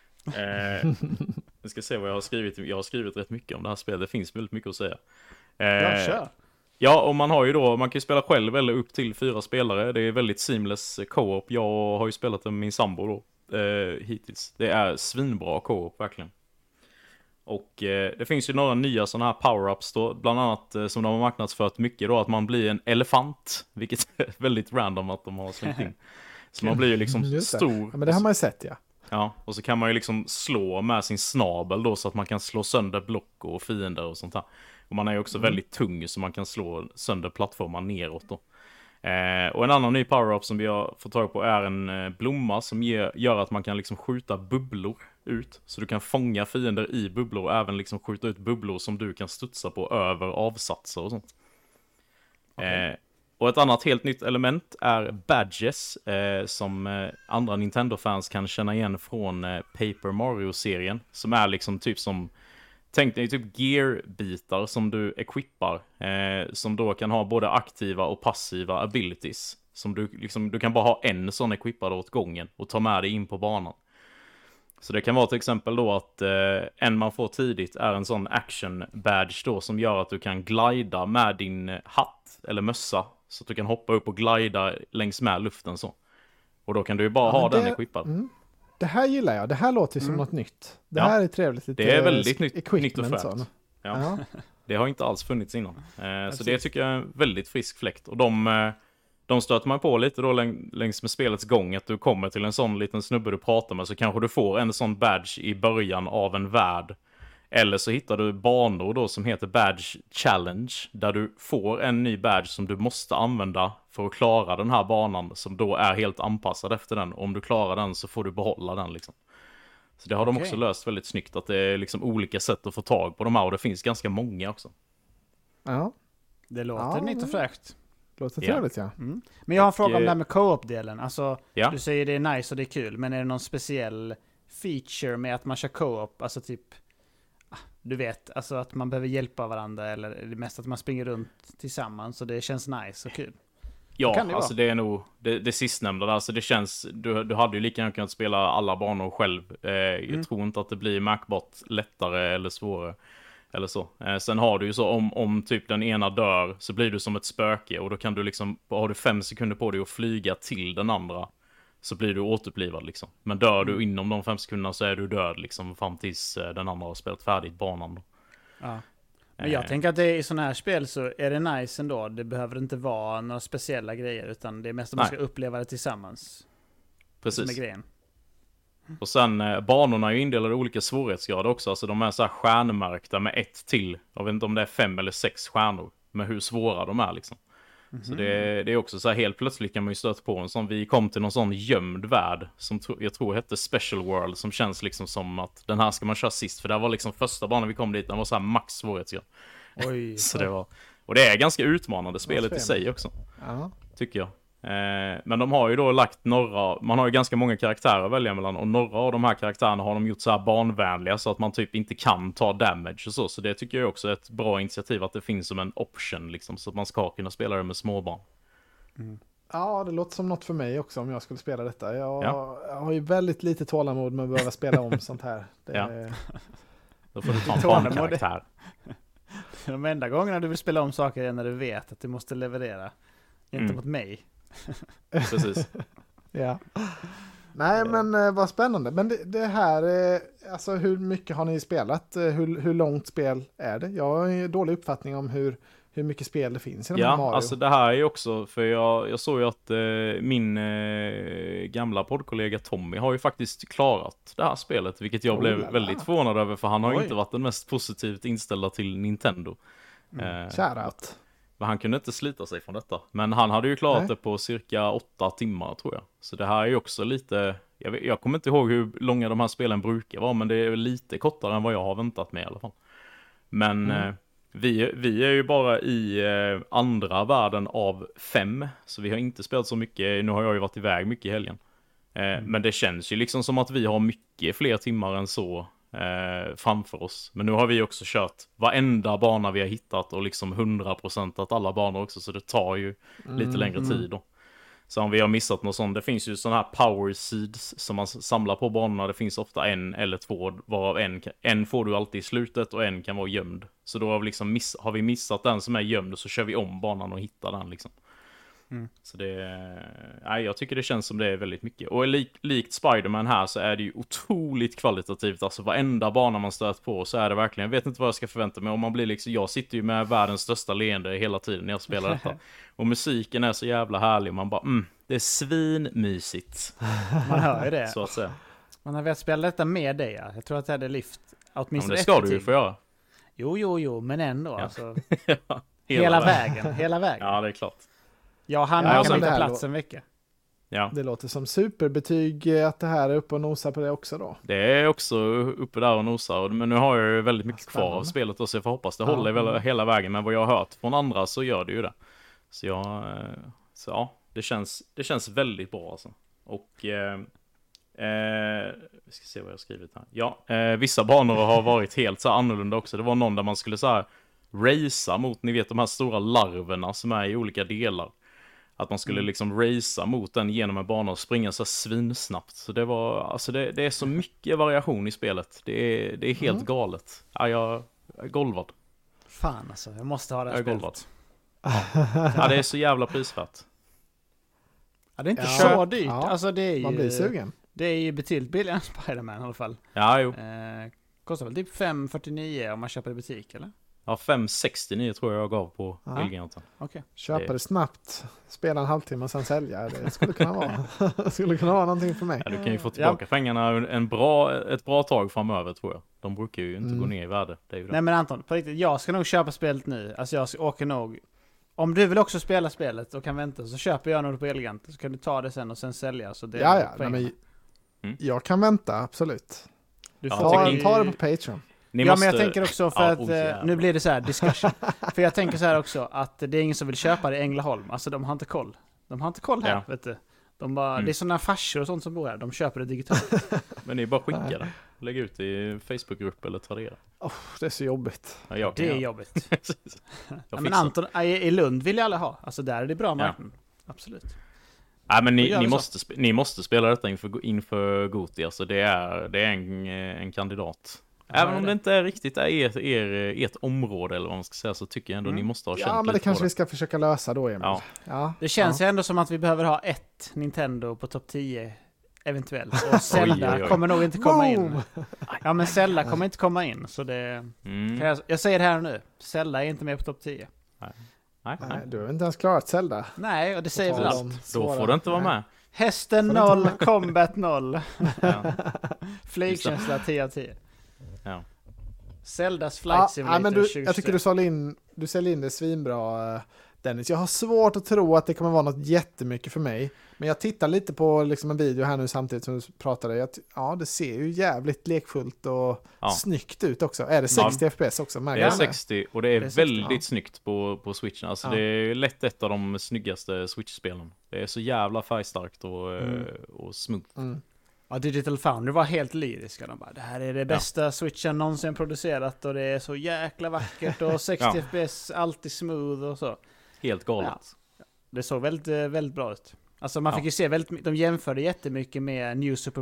Jag ska se vad jag har skrivit. Jag har skrivit rätt mycket om det här spelet. Det finns väldigt mycket att säga. Kör. Ja, och man kan ju spela själv eller upp till 4 spelare. Det är väldigt seamless co-op. Jag har ju spelat med min sambo då hittills. Det är svinbra co-op, verkligen. Och det finns ju några nya sådana här power-ups då, bland annat som de har marknadsfört mycket då, att man blir en elefant, vilket är väldigt random att de har slängt in. Så man blir ju liksom stor. Ja, men det har man ju sett, Ja, och så kan man ju liksom slå med sin snabel då så att man kan slå sönder block och fiender och sånt där. Och man är ju också väldigt tung så man kan slå sönder plattformar neråt då. Och en annan ny power-up som vi har fått tag på är en blomma som gör att man kan liksom skjuta bubblor ut. Så du kan fånga fiender i bubblor och även liksom skjuta ut bubblor som du kan studsa på över avsatser och sånt. Okay. Och ett annat helt nytt element är badges som andra Nintendo-fans kan känna igen från Paper Mario-serien. Som är liksom typ som, tänk dig typ gear-bitar som du equippar. Som då kan ha både aktiva och passiva abilities. Som du kan bara ha en sån equippad åt gången och ta med dig in på banan. Så det kan vara till exempel då att en man får tidigt är en sån action badge då som gör att du kan glida med din hatt eller mössa. Så att du kan hoppa upp och glida längs med luften så. Och då kan du ju bara ha den equippad. Det här gillar jag. Det här låter ju som något nytt. Det här är trevligt. Det är väldigt nytt och fräscht. Ja. Det har inte alls funnits innan. Så det tycker jag är en väldigt frisk fläkt. Och de stöter man på lite då längs med spelets gång. Att du kommer till en sån liten snubbe du pratar med. Så kanske du får en sån badge i början av en värld. Eller så hittar du banor då som heter Badge Challenge. Där du får en ny badge som du måste använda för att klara den här banan. Som då är helt anpassad efter den. Om du klarar den så får du behålla den liksom. Så det har de också löst väldigt snyggt. Att det är liksom olika sätt att få tag på de här. Och det finns ganska många också. Ja. Det låter nytt och fräscht. Låter trevligt, ja. Mm. Men jag har en fråga om det här med co-op-delen. Alltså, du säger det är nice och det är kul. Men är det någon speciell feature med att man kör co-op? Alltså typ... Du vet, alltså att man behöver hjälpa varandra eller är det mest att man springer runt tillsammans och det känns nice och kul. Ja, alltså det är nog det sistnämnda där. Alltså det känns, du hade ju lika gärna kunnat spela alla banor själv. Jag tror inte att det blir märkbart lättare eller svårare. Eller så. Sen har du ju så, om typ den ena dör så blir du som ett spöke och då kan du liksom, har du 5 sekunder på dig att flyga till den andra. Så blir du återupplivad liksom. Men dör du inom de 5 sekunderna så är du död liksom fram tills den andra har spelat färdigt banan då. Ja. Men jag tänker att det är i sådana här spel så är det nice ändå. Det behöver inte vara några speciella grejer utan det är mest att man ska uppleva det tillsammans. Precis. Som är grejen. Och sen banorna är ju indelade i olika svårighetsgrader också. Alltså de är så här stjärnmärkta med 1 till. Jag vet inte om det är 5 eller 6 stjärnor. Med hur svåra de är liksom. Så det är också så här, helt plötsligt kan man ju stöta på en sån. Vi kom till någon sån gömd värld som jag tror hette Special World, som känns liksom som att den här ska man köra sist, för det var liksom första banan vi kom dit, den var så här max svårighetsgrad. Oj. Så det var, och det är ganska utmanande spelet i sig också. Ja. Tycker jag. Men de har ju då lagt man har ju ganska många karaktärer att välja mellan, och några av de här karaktärerna har de gjort så här barnvänliga så att man typ inte kan ta damage och så det tycker jag också är ett bra initiativ att det finns som en option liksom, så att man ska kunna spela det med småbarn. Ja, det låter som något för mig också om jag skulle spela detta. Jag har ju väldigt lite tålamod med att behöva spela om sånt här. Då får du ta en barnkaraktär. De enda gångerna du vill spela om saker är när du vet att du måste leverera. Inte mot mig. Precis. Ja. Nej, men vad spännande. Men det här, alltså hur mycket har ni spelat? Hur långt spel är det? Jag har en dålig uppfattning om hur mycket spel det finns i de här Mario. Ja, alltså det här är ju också, för jag såg ju att min gamla poddkollega Tommy har ju faktiskt klarat det här spelet, vilket jag blev väldigt förvånad över, för han har ju inte varit den mest positivt inställda till Nintendo. Shoutout. Men han kunde inte slita sig från detta. Men han hade ju klarat det på cirka 8 timmar tror jag. Så det här är ju också lite... Jag kommer inte ihåg hur långa de här spelen brukar vara. Men det är lite kortare än vad jag har väntat med i alla fall. Men vi är ju bara i andra världen av 5. Så vi har inte spelat så mycket. Nu har jag ju varit iväg mycket i helgen. Men det känns ju liksom som att vi har mycket fler timmar än så framför oss. Men nu har vi också kört varenda bana vi har hittat och liksom 100% att alla banor också, så det tar ju lite längre tid då. Så om vi har missat något sånt, det finns ju sådana här power seeds som man samlar på banorna. Det finns ofta 1 eller 2, varav en får du alltid i slutet och en kan vara gömd. Så då har vi liksom har vi missat den som är gömd, så kör vi om banan och hittar den liksom. Så jag tycker det känns som det är väldigt mycket. Och likt Spider-Man här så är det ju otroligt kvalitativt. Alltså varenda bana man stött på så är det verkligen, jag vet inte vad jag ska förvänta mig. Om man blir liksom, jag sitter ju med världens största leende hela tiden när jag spelar detta. Och musiken är så jävla härlig. Man bara, det är svinmysigt. Man hör ju det. Så att säga. Man har velat spela detta med dig, ja. Jag tror att det hade lyft åtminstone men det ska du ju få göra. Jo, men ändå. Ja. Alltså, Ja, hela vägen. Ja, det är klart. Jag och Hanna kan byta plats en vecka. Ja. Det låter som superbetyg att det här är uppe och nosar på det också då. Det är också uppe där och nosar. Men nu har jag ju väldigt mycket kvar av spelet och så jag får hoppas det håller väl hela vägen. Men vad jag har hört från andra så gör det ju det. Så ja, det känns väldigt bra alltså. Och vi ska se vad jag har skrivit här. Ja, vissa banor har varit helt så här annorlunda också. Det var någon där man skulle så här racea mot, ni vet de här stora larverna som är i olika delar. Att man skulle liksom racea mot den genom en bana och springa så svinsnabbt. Så det var, alltså det är så mycket variation i spelet. Det är helt galet. Ja, jag är golvad. Fan alltså, jag måste ha det här spelet. Ja, det är så jävla prisvärt. Ja, det är inte så dyrt. Ja, alltså, det är ju, man blir sugen. Det är ju betydligt billigare än Spider-Man i alla fall. Ja, jo. Kostar väl typ 5,49 om man köper i butik, eller? Ja, 5,69 tror jag gav på Elgiganten. Okay. Köpa det snabbt, spela en halvtimme och sen sälja. Det skulle kunna vara. Det skulle kunna vara någonting för mig. Ja, du kan ju få tillbaka pengarna ett bra tag framöver tror jag. De brukar ju inte gå ner i värde. Det är ju det. Nej men Anton, på riktigt, jag ska nog köpa spelet nu. Alltså jag åker nog... Om du vill också spela spelet och kan vänta så köper jag något på Elgiganten. Så kan du ta det sen och sen sälja. Så det Nej, men jag kan vänta, absolut. Du ta det på Patreon. Men jag tänker också för att nu blir det så här discussion. För jag tänker så här också att det är ingen som vill köpa det i Ängelholm. Alltså de har inte koll. De har inte koll här, vet du. De bara, det är sådana farsor och sånt som bor här. De köper det digitalt. Men det är bara skicka det. Lägg ut det i Facebookgrupp eller Tradera. Det är så jobbigt. Ja, det är jobbigt. Men Anton, i Lund vill jag alla ha. Alltså där är det bra marknad. Absolut. Nej, men ni måste spela detta inför Goti. Alltså det är en kandidat. Även om det inte är riktigt ert område eller vad man ska säga, så tycker jag ändå ni måste ha känt lite. Ja, men det kanske vi ska försöka lösa då, Emil. Ja. Det känns ju ändå som att vi behöver ha ett Nintendo på topp 10 eventuellt. Och Zelda kommer nog inte komma in. Ja, men Zelda kommer inte komma in. Så det... Jag säger det här nu. Zelda är inte med på topp 10. Nej, du har inte ens klarat Zelda. Nej, och det säger väl allt. Då får du inte vara med. Hästen 0, combat 0. Flygkänsla 10 av 10. Ja. Zeldas Flight Simulator men 2021. jag tycker du säljer in det svinbra, Dennis. Jag har svårt att tro att det kommer vara något jättemycket för mig. Men jag tittar lite på liksom en video här nu samtidigt som du pratade. Det ser ju jävligt lekfullt och snyggt ut också. Är det 60 FPS också? Det är 60 och det är väldigt snyggt på Switchen. Alltså det är lätt ett av de snyggaste Switch-spelen. Det är så jävla färgstarkt och smooth. Ja, Digital Foundry var helt lyriska. De bara, det här är det bästa Switchen någonsin producerat och det är så jäkla vackert och 60 FPS, alltid smooth och så. Helt galet. Ja. Det såg väldigt, väldigt bra ut. Alltså man fick ju se de jämförde jättemycket med New Super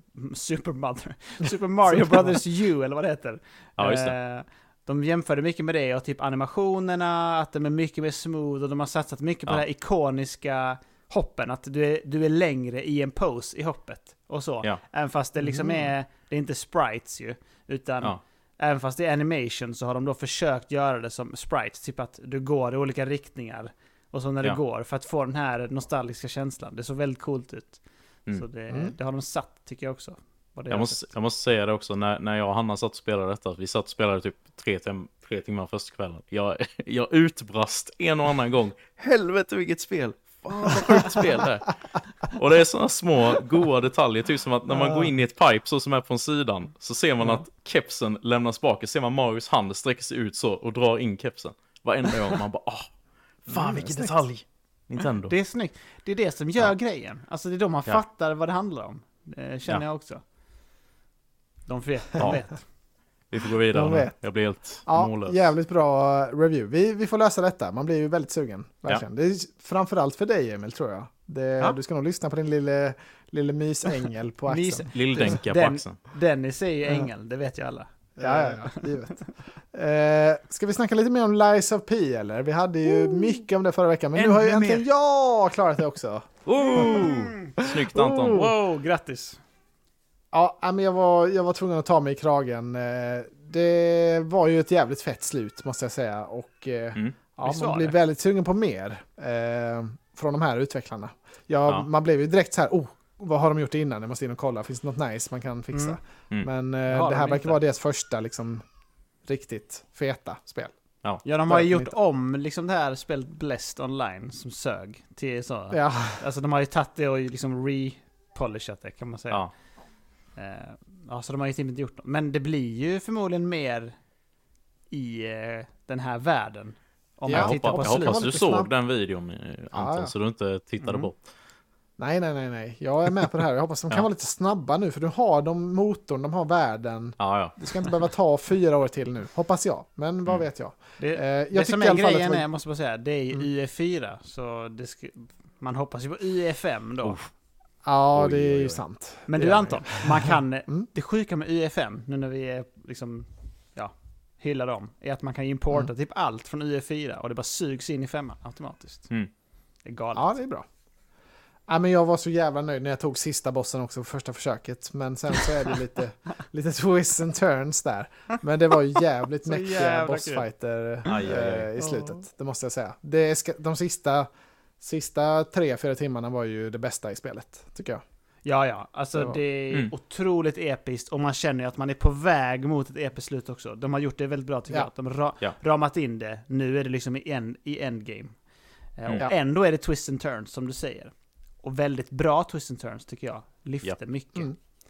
Mario Brothers U eller vad det heter. Ja, just det. De jämförde mycket med det och typ animationerna, att de är mycket mer smooth och de har satsat mycket på det här ikoniska hoppen, att du är längre i en pose i hoppet och så. Ja. Även fast det liksom det är inte sprites ju, utan även fast det är animation så har de då försökt göra det som sprites, typ att du går i olika riktningar och så när du går, för att få den här nostalgiska känslan. Det såg väldigt coolt ut. Så det har de satt, tycker jag också. Jag måste säga det också, när jag och Hanna satt och spelade detta, vi satt och spelade typ 3 timmar första kvällen. Jag utbrast en och annan gång. Helvete vilket spel! Fan vad sjukt spel det. Och det är sådana små goda detaljer, typ som att när man går in i ett pipe så som är från sidan, så ser man att kepsen lämnas bak, och ser man Marios hand sträcker sig ut så och drar in kepsen. Varenda gång man bara, fan vilken detalj. Nintendo. Det är snyggt. Det är det som gör grejen. Alltså det är då man fattar vad det handlar om. Det känner jag också. De vet. Vi får gå vidare. Jag blir helt mållös. Jävligt bra review. Vi får lösa detta. Man blir ju väldigt sugen. Verkligen. Det är framförallt för dig, Emil, tror jag. Du ska nog lyssna på din lille mysängel på axeln. Lilldänka på axeln. Dennis är ju ängel, det vet ju alla. Ja, givet. Ska vi snacka lite mer om Lies of P, eller? Vi hade ju mycket om det förra veckan, men nu har ju äntligen jag klarat det också. Snyggt, Anton. Wow, grattis. Ja, men jag var tvungen att ta mig i kragen. Det var ju ett jävligt fett slut, måste jag säga. Och man blir väldigt sugen på mer från de här utvecklarna. Man blev ju direkt så här, vad har de gjort innan? Jag måste in och kolla. Finns det något nice man kan fixa? Men det har här de verkar inte. vara deras första liksom riktigt feta spel. Ja, de har ju gjort om liksom det här spelet Blessed Online som sög till så. Ja. Alltså de har ju tagit det och liksom repolishat det, kan man säga. Ja. Så de har ju inte gjort något. Men det blir ju förmodligen mer i den här världen. Om man tittar på jag hoppas du såg snabb. den videon, Anton, så du inte tittade bort. Nej. Jag är med på det här. Jag hoppas de kan vara lite snabba nu, för du har de motorn, de har världen. Ja. Det ska inte behöva ta 4 år till nu, hoppas jag. Men vad vet jag. Det som är grejen är, jag måste bara säga, det är ju UE4. Så man hoppas ju på UE5 då. Ja, det är ju sant. Men du Anton, man kan, det sjuka med UE5, nu när vi är liksom, hyllar dem, är att man kan importa typ allt från UE4 och det bara sugs in i 5 automatiskt. Det är galet. Ja, det är bra. Ja, men jag var så jävla nöjd när jag tog sista bossen också på första försöket. Men sen så är det lite twists and turns där. Men det var ju jävligt mäktiga bossfighter i slutet. Det måste jag säga. De sista 3-4 timmarna var ju det bästa i spelet, tycker jag. Ja. Alltså det är otroligt episkt och man känner ju att man är på väg mot ett episkt slut också. De har gjort det väldigt bra, tycker jag. De har ramat in det. Nu är det liksom i endgame. Och ändå är det twist and turns, som du säger. Och väldigt bra twist and turns, tycker jag. Lyfter mycket.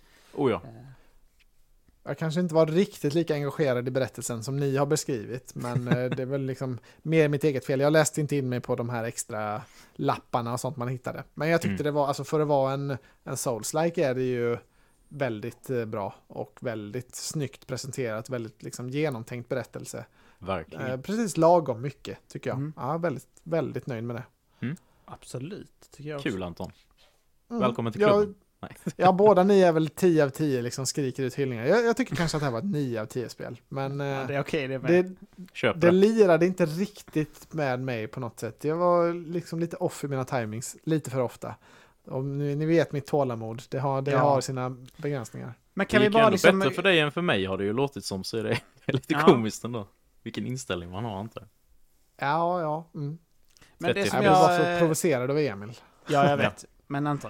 Jag kanske inte var riktigt lika engagerad i berättelsen som ni har beskrivit, men det är väl liksom mer mitt eget fel. Jag läste inte in mig på de här extra lapparna och sånt man hittade. Men jag tyckte det var, alltså för att vara en Souls-like är det ju väldigt bra och väldigt snyggt presenterat, väldigt liksom genomtänkt berättelse. Verkligen. Precis lagom mycket, tycker jag. Ja, väldigt, väldigt nöjd med det. Absolut, tycker jag också. Kul, Anton. Välkommen till klubben. Ja, båda ni är väl 10 av 10 liksom, skriker ut hyllningar. Jag tycker kanske att det här var ett 9 av 10 spel. Men det är okej, det lirade inte riktigt med mig på något sätt. Jag var liksom lite off i mina timings, lite för ofta. Och ni vet mitt tålamod, det har sina begränsningar. Men kan vi bara liksom... bättre för dig än för mig, har det ju låtit som, så är det lite komiskt ändå. Vilken inställning man har, antar jag. Ja. Men det som jag var så provocerad av Emil. Ja, jag vet. Men Anton,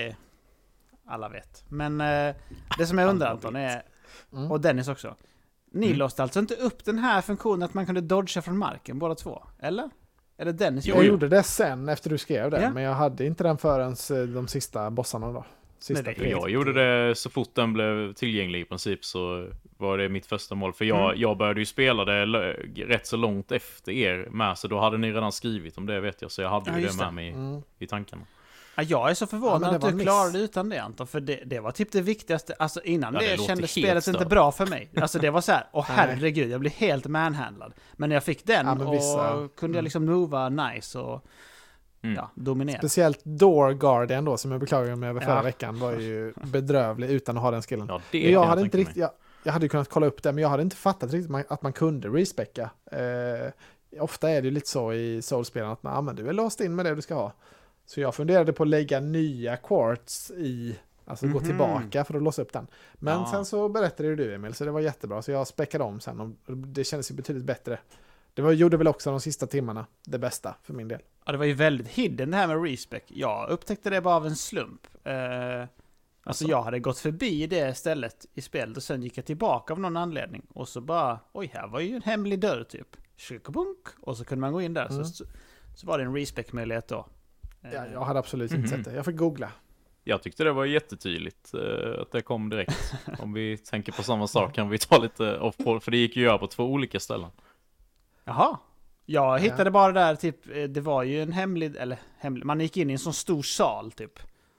alla vet. Men det som jag undrar, Anton, är, och Dennis också, ni låste alltså inte upp den här funktionen att man kunde dodga från marken, båda två, eller? Eller Dennis? Jag gjorde det sen efter du skrev det, men jag hade inte den förrän de sista bossarna då. Jag gjorde det så fort den blev tillgänglig i princip, så var det mitt första mål. För jag började ju spela det rätt så långt efter er med, så då hade ni redan skrivit om det, vet jag. Så jag hade ju det med mig i tankarna. Ja, jag är så förvånad att du klarade utan det, Anton. För det var typ det viktigaste. Alltså innan det kändes spelet inte bra för mig. Alltså det var så här, herregud, jag blev helt manhandlad. Men när jag fick den och kunde jag liksom mova nice och dominera. Speciellt Door Guardian då, som jag beklagar mig över förra veckan, var ju bedrövlig utan att ha den skillen. Ja, men jag hade inte riktigt... Jag hade kunnat kolla upp det, men jag hade inte fattat riktigt att man kunde respecka. Ofta är det ju lite så i Souls-spelen att men du är låst in med det du ska ha. Så jag funderade på att lägga nya quartz i, alltså gå tillbaka för att låsa upp den. Men sen så berättade ju du, Emil, så det var jättebra. Så jag späckade om sen och det kändes ju betydligt bättre. Gjorde väl också de sista timmarna det bästa för min del. Ja, det var ju väldigt hidden det här med respec. Jag upptäckte det bara av en slump. Alltså jag hade gått förbi det stället i spelet och sen gick jag tillbaka av någon anledning. Och så bara, här var ju en hemlig dörr typ. Shikabunk, och så kunde man gå in där. Så var det en respec-möjlighet då. Ja, jag hade absolut inte sett det. Jag fick googla. Jag tyckte det var jättetydligt att det kom direkt. Om vi tänker på samma sak kan vi ta lite off på, för det gick ju att göra på 2 olika ställen. Jaha. Jag hittade bara där typ, det var ju en hemlig, man gick in i en sån stor sal typ.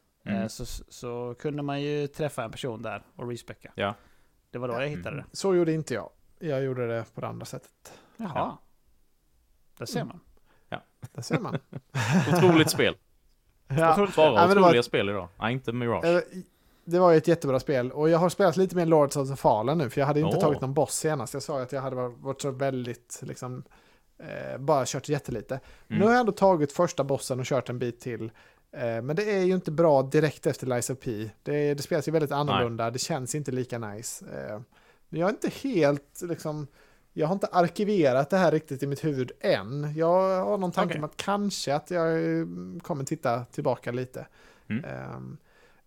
Så kunde man ju träffa en person där och respecka. Ja. Det var då jag hittade det. Så gjorde inte jag. Jag gjorde det på det andra sättet. Jaha. Där ser man. Där ser man. Otroligt spel. Otroliga spel idag. Nej, inte Mirage. Det var ju ett jättebra spel. Och jag har spelat lite mer Lords of the Fallen nu. För jag hade inte tagit någon boss senast. Jag sa att jag hade varit så väldigt liksom, bara kört jättelite. Nu har jag ändå tagit första bossen och kört en bit till. Men det är ju inte bra direkt efter Lies of P. Det spelas ju väldigt annorlunda. Det känns inte lika nice. Jag är inte helt liksom... Jag har inte arkiverat det här riktigt i mitt huvud än. Jag har någon tanke om att kanske att jag kommer titta tillbaka lite.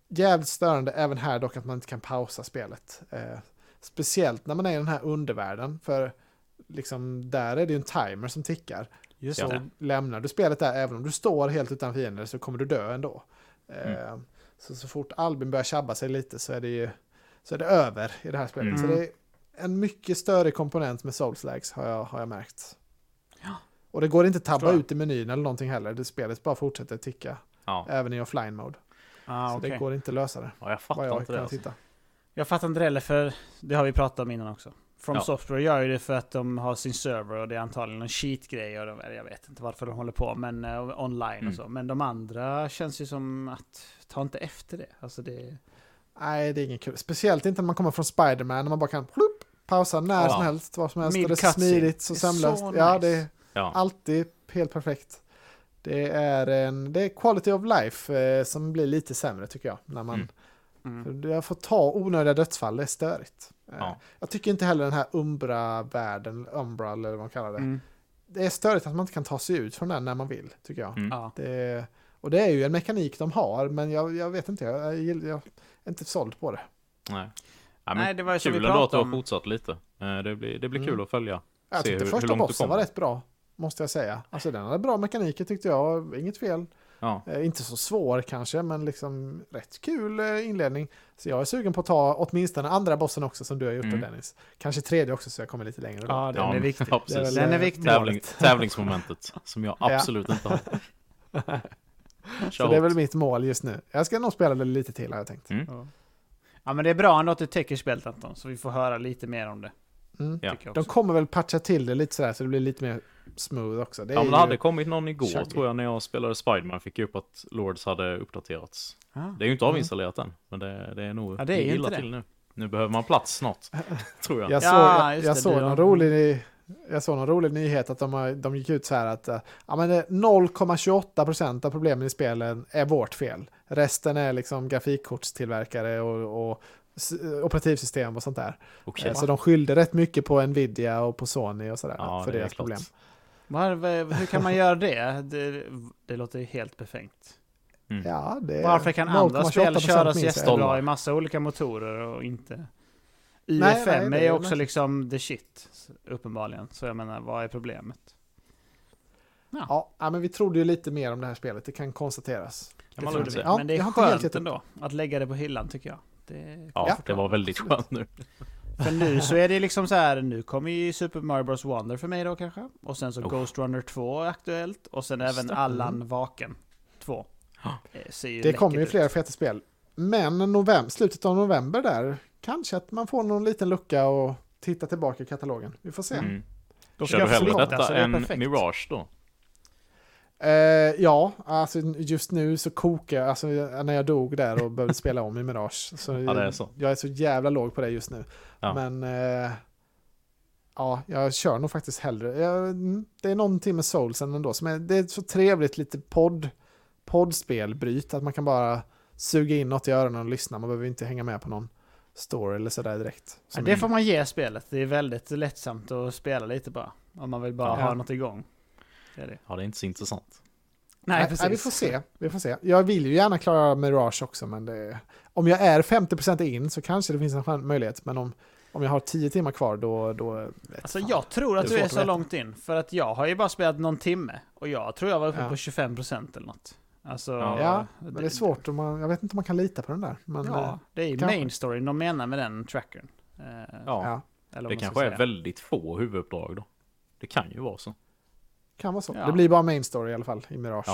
jävligt störande även här dock att man inte kan pausa spelet. Speciellt när man är i den här undervärlden. För liksom, där är det ju en timer som tickar. Just Så det. lämnar du spelet där, även om du står helt utan fiender så kommer du dö ändå. Så fort Albin börjar tjabba sig lite så är det över i det här spelet. Så det är en mycket större komponent med Souls-likes har jag märkt. Ja. Och det går inte att tabba ut i menyn eller någonting heller. Det spelet bara fortsätter ticka. Ja. Även i offline-mode. Så det går inte att lösa det. Ja, jag fattar inte det. Alltså. Jag fattar inte det heller, för det har vi pratat om innan också. From Software gör ju det för att de har sin server och det är antagligen en cheat-grej. Och jag vet inte varför de håller på, men online och så. Men de andra känns ju som att ta inte efter det. Alltså det... Nej, det är ingen kul. Speciellt inte när man kommer från Spider-Man, när man bara kan pausa när som helst, vad som helst. Och det är smidigt, så sömlöst. Så ja, nice. Det är alltid helt perfekt. Det är quality of life som blir lite sämre tycker jag. När man jag får ta onödiga dödsfall, det är störigt. Jag tycker inte heller den här Umbra-världen, Umbra eller vad man kallar det. Det är störigt att man inte kan ta sig ut från den när man vill, tycker jag. Och det är ju en mekanik de har, men jag vet inte, jag är inte såld på det. Nej, det var kul ändå att du har fortsatt lite. Det blir kul att följa. Jag tyckte första bossen var rätt bra, måste jag säga. Alltså den hade bra mekaniker tyckte jag, inget fel. Inte så svår kanske, men liksom rätt kul inledning. Så jag är sugen på att ta åtminstone andra bossen också som du har gjort, Dennis. Kanske tredje också, så jag kommer lite längre. Ja, den är viktig. Den är viktig. Tävlingsmomentet som jag absolut inte har. Så det är väl mitt mål just nu. Jag ska nog spela det lite till, har jag tänkt. Ja, men det är bra ändå att du täcker spelet, Anton, så vi får höra lite mer om det. De kommer väl patcha till det lite sådär, så det blir lite mer smooth också. Det hade kommit någon igår, tror jag, när jag spelade Spider-Man. Fick upp att Lords hade uppdaterats. Det är ju inte avinstallerat än, men det är nog det är illa till nu. Nu behöver man plats snart, tror jag. Jag såg någon rolig nyhet att de gick ut så här att 0,28% av problemen i spelen är vårt fel. Resten är liksom grafikkortstillverkare och operativsystem och sånt där. Så de skyllde rätt mycket på Nvidia och på Sony och sådär för deras problem. Hur kan man göra det? Det låter helt befängt. Varför kan andra spel köras jättebra i massa olika motorer och inte... UFM är också liksom the shit, uppenbarligen. Så jag menar, vad är problemet? Ja, men vi trodde ju lite mer om det här spelet, det kan konstateras. Men det är skönt ändå att lägga det på hyllan, tycker jag. Det var väldigt skönt nu. För nu så är det liksom så här, nu kommer ju Super Mario Bros. Wonder för mig då kanske. Och sen så Ghost Runner 2 är aktuellt. Och sen även Allan Vaken 2. Det kommer ju flera feta spel. Men slutet av november där, kanske att man får någon liten lucka och titta tillbaka i katalogen. Vi får se. Då ska jag hellre detta än Mirage då? Ja, alltså just nu så kokar jag, alltså när jag dog där och behövde spela om i Mirage. Så det är så. Jag är så jävla låg på det just nu. Men jag kör nog faktiskt hellre. Det är någonting med Soulsen ändå som det är så trevligt, lite poddspelbryt, att man kan bara suga in något i öronen och lyssna. Man behöver inte hänga med på någon story eller sådär direkt. Det får man ge spelet. Det är väldigt lättsamt att spela lite bara. Om man vill bara ha något igång. Det är inte så intressant. Nej, vi får se. Jag vill ju gärna klara Mirage också, men om jag är 50% in så kanske det finns en möjlighet. Men om jag har 10 timmar kvar då alltså jag tror att du är så långt in. För att jag har ju bara spelat någon timme. Och jag tror jag var uppe på 25% eller något. Alltså, men det är svårt. Jag vet inte om man kan lita på den där. Men, det är ju main story de menar med den trackern. Eller det kanske är väldigt få huvuduppdrag då. Det kan ju vara så. Kan vara så. Det blir bara main story i alla fall i Mirage.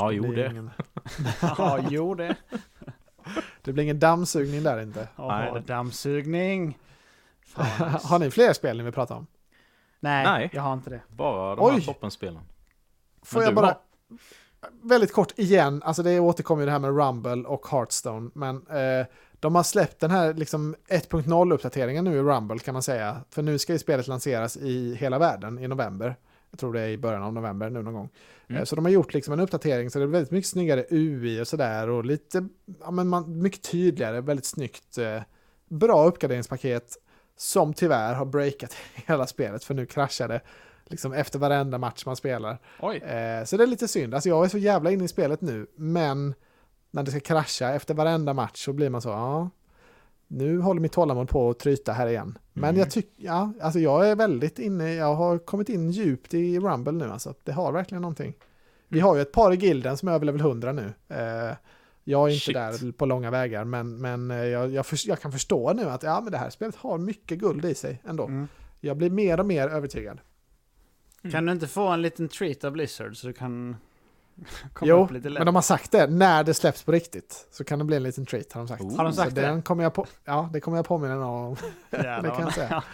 Det. Det blir ingen dammsugning där inte. Dammsugning. Har ni fler spel ni vill prata om? Nej, jag har inte det. Bara de här toppenspelen. Får jag bara... Väldigt kort igen, alltså det återkommer ju det här med Rumble och Hearthstone, men de har släppt den här liksom 1.0-uppdateringen nu i Rumble kan man säga, för nu ska ju spelet lanseras i hela världen i november. Jag tror det är i början av november nu någon gång. Så de har gjort liksom en uppdatering så det är väldigt mycket snyggare UI och sådär och lite, mycket tydligare, väldigt snyggt, bra uppgraderingspaket som tyvärr har breakat hela spelet, för nu kraschar det liksom efter varenda match man spelar. Så det är lite synd. Alltså jag är så jävla inne i spelet nu, men när det ska krascha efter varenda match så blir man så, ja, nu håller mitt tålamod på att tryta här igen. Men jag tycker, alltså jag är väldigt inne, jag har kommit in djupt i Rumble nu alltså. Det har verkligen någonting. Vi har ju ett par i gilden som är över level 100 nu. Jag är inte där på långa vägar, men jag kan förstå nu att men det här spelet har mycket guld i sig ändå. Jag blir mer och mer övertygad. Kan du inte få en liten treat av Blizzard så du kan komma upp lite lätt? Men de har sagt det, när det släpps på riktigt så kan det bli en liten treat, har de sagt. Har de sagt så det? Den kommer jag på, det kommer jag påminna om. Det kan jag säga.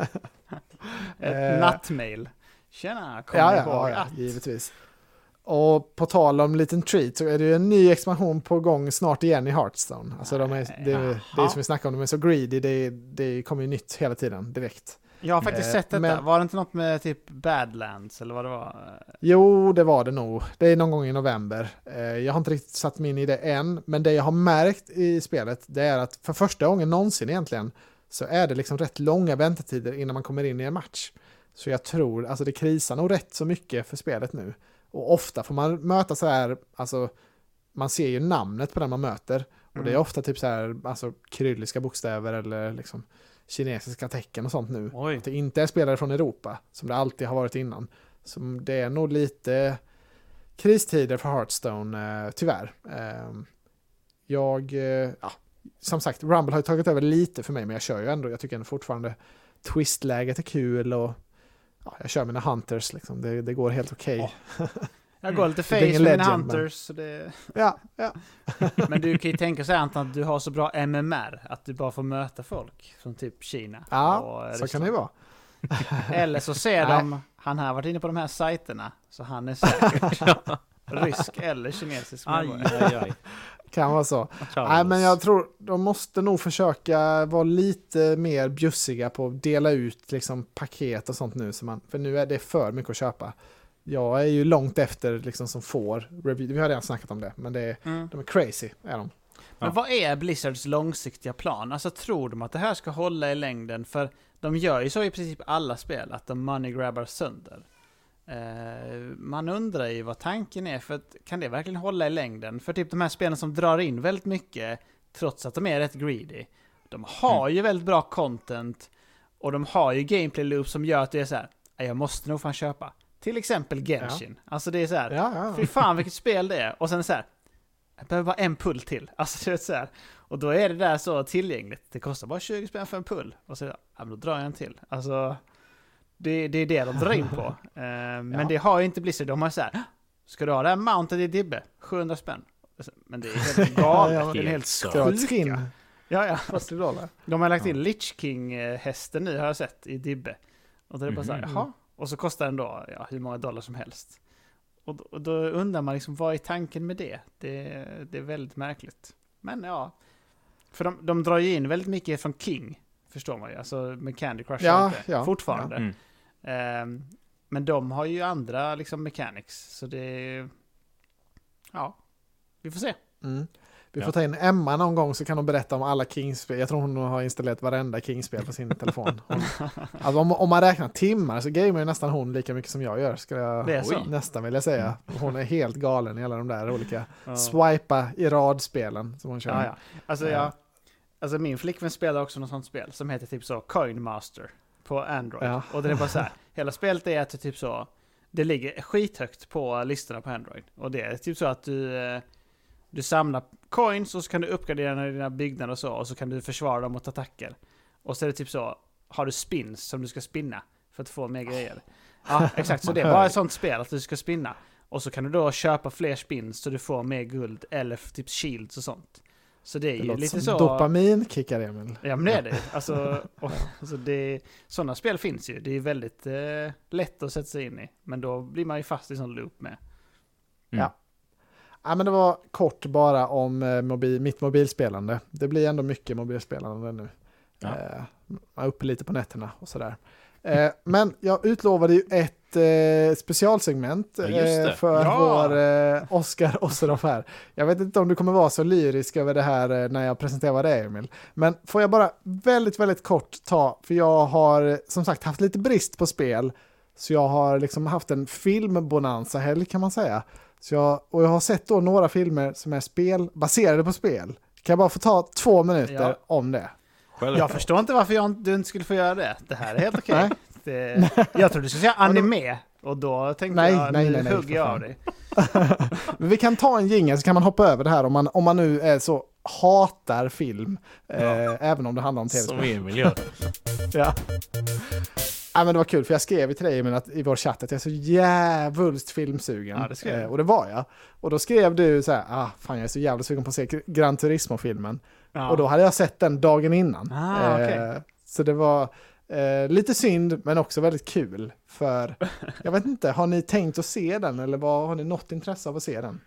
Ett nattmail. Tjena, kommer ihåg att... givetvis. Och på tal om liten treat så är det ju en ny expansion på gång snart igen i Hearthstone. Alltså det är som vi snackade om, de är så greedy, det kommer ju nytt hela tiden, direkt. Jag har faktiskt sett detta. Men, var det inte något med typ Badlands eller vad det var? Jo, det var det nog. Det är någon gång i november. Jag har inte riktigt satt mig in i det än, men det jag har märkt i spelet, det är att för första gången någonsin egentligen så är det liksom rätt långa väntetider innan man kommer in i en match. Så jag tror, alltså det krisar nog rätt så mycket för spelet nu. Och ofta får man möta så här, alltså man ser ju namnet på den man möter. Och det är ofta typ så här, alltså kyrilliska bokstäver eller liksom kinesiska tecken och sånt nu. Att det inte är spelare från Europa som det alltid har varit innan. Så det är nog lite kristider för Hearthstone, tyvärr. Som sagt, Rumble har ju tagit över lite för mig, men jag kör ju ändå. Jag tycker ändå fortfarande twistläget är kul och jag kör mina hunters liksom. Det går helt okej. Jag går lite face med mina hunters. Så det... Ja. Men du kan ju tänka sig Anton att du har så bra MMR att du bara får möta folk från typ Kina. Ja, så kan det ju vara. Eller så ser de, han har varit inne på de här sajterna, så han är säkert rysk eller kinesisk. Aj. Kan vara så. Nej, men jag tror de måste nog försöka vara lite mer bjussiga på att dela ut liksom paket och sånt nu. För nu är det för mycket att köpa. Jag är ju långt efter liksom som får review. Vi har redan snackat om det, men de är crazy, är de. Men vad är Blizzards långsiktiga plan? Alltså tror de att det här ska hålla i längden? För de gör ju så i princip alla spel, att de money grabbar sönder. Man undrar ju vad tanken är, för att, kan det verkligen hålla i längden? För typ de här spelen som drar in väldigt mycket, trots att de är rätt greedy, de har ju väldigt bra content, och de har ju gameplay loops som gör att det är så här: jag måste nog fan köpa. Till exempel Genshin. Alltså det är så här, fy fan vilket spel det är. Och sen så här, jag behöver bara en pull till. Alltså det är så här. Och då är det där så tillgängligt. Det kostar bara 20 spänn för en pull. Och så då drar jag en till. Alltså det är det de drar in på. Men det har ju inte Blizzard. De har så här, ska du ha det här mounted i Dibbe? 700 spänn. Men det är helt galet. Det är helt sjuka. Ja. De har lagt in Lich King-hästen nu, har jag sett, i Dibbe. Och då är det bara så här, jaha. Och så kostar den då hur många dollar som helst. Och då undrar man liksom, vad är tanken med det? Det är väldigt märkligt. Men ja, för de drar ju in väldigt mycket från King, förstår man ju. Alltså med Candy Crush fortfarande. Men de har ju andra liksom mechanics. Så det... Ja, vi får se. Vi får ta in Emma någon gång, så kan hon berätta om alla King-spel. Jag tror hon har installerat varenda King-spel på sin telefon. Alltså om man räknar timmar så gamer ju nästan hon lika mycket som jag gör, ska jag nästan vilja säga. Hon är helt galen i alla de där olika swipa i radspelen som hon kör. Alltså min flickvän spelar också något sånt spel som heter typ så Coin Master på Android. Och det är bara så här, hela spelet är att typ så, det ligger skithögt på listorna på Android. Och det är typ så att du samlar coins och så kan du uppgradera dina byggnader och så kan du försvara dem mot attacker. Och så är det typ så, har du spins som du ska spinna för att få mer grejer. Ja, exakt. Så det är bara ett sånt spel att du ska spinna. Och så kan du då köpa fler spins så du får mer guld eller typ shields och sånt. Så det är ju lite så... dopaminkickar, Emil. Ja, men det är det. Alltså sådana spel finns ju. Det är väldigt lätt att sätta sig in i. Men då blir man ju fast i sån loop med. Ja, men det var kort bara om mitt mobilspelande. Det blir ändå mycket mobilspelande nu. Jag är uppe lite på nätterna och sådär. Men jag utlovade ju ett specialsegment för vår Oskar Osserhoff här. Jag vet inte om du kommer vara så lyrisk över det här när jag presenterar vad det är, Emil. Men får jag bara väldigt, väldigt kort för jag har som sagt haft lite brist på spel Så jag har liksom haft en filmbonanza-helg kan man säga. Jag har sett då några filmer som är baserade på spel. Kan jag bara få ta 2 minuter om det? Jag förstår inte varför du inte skulle få göra det. Det här är helt okej. Jag trodde du skulle säga anime. Och då tänkte jag, nu hugger jag av dig. Men vi kan ta en jingle så kan man hoppa över det här om man nu är så hatar film. Även om det handlar om tv-spel. Som Emil gör. Ja. Ja, men det var kul för jag skrev till dig i vår chatt att jag är så jävulst filmsugen. Ja, det skrev jag. Och det var jag. Och då skrev du så här, fan jag är så jävla sugen på att se Gran Turismo-filmen. Ja. Och då hade jag sett den dagen innan. Okay. Så det var lite synd men också väldigt kul. För jag vet inte, har ni tänkt att se den eller har ni något intresse av att se den?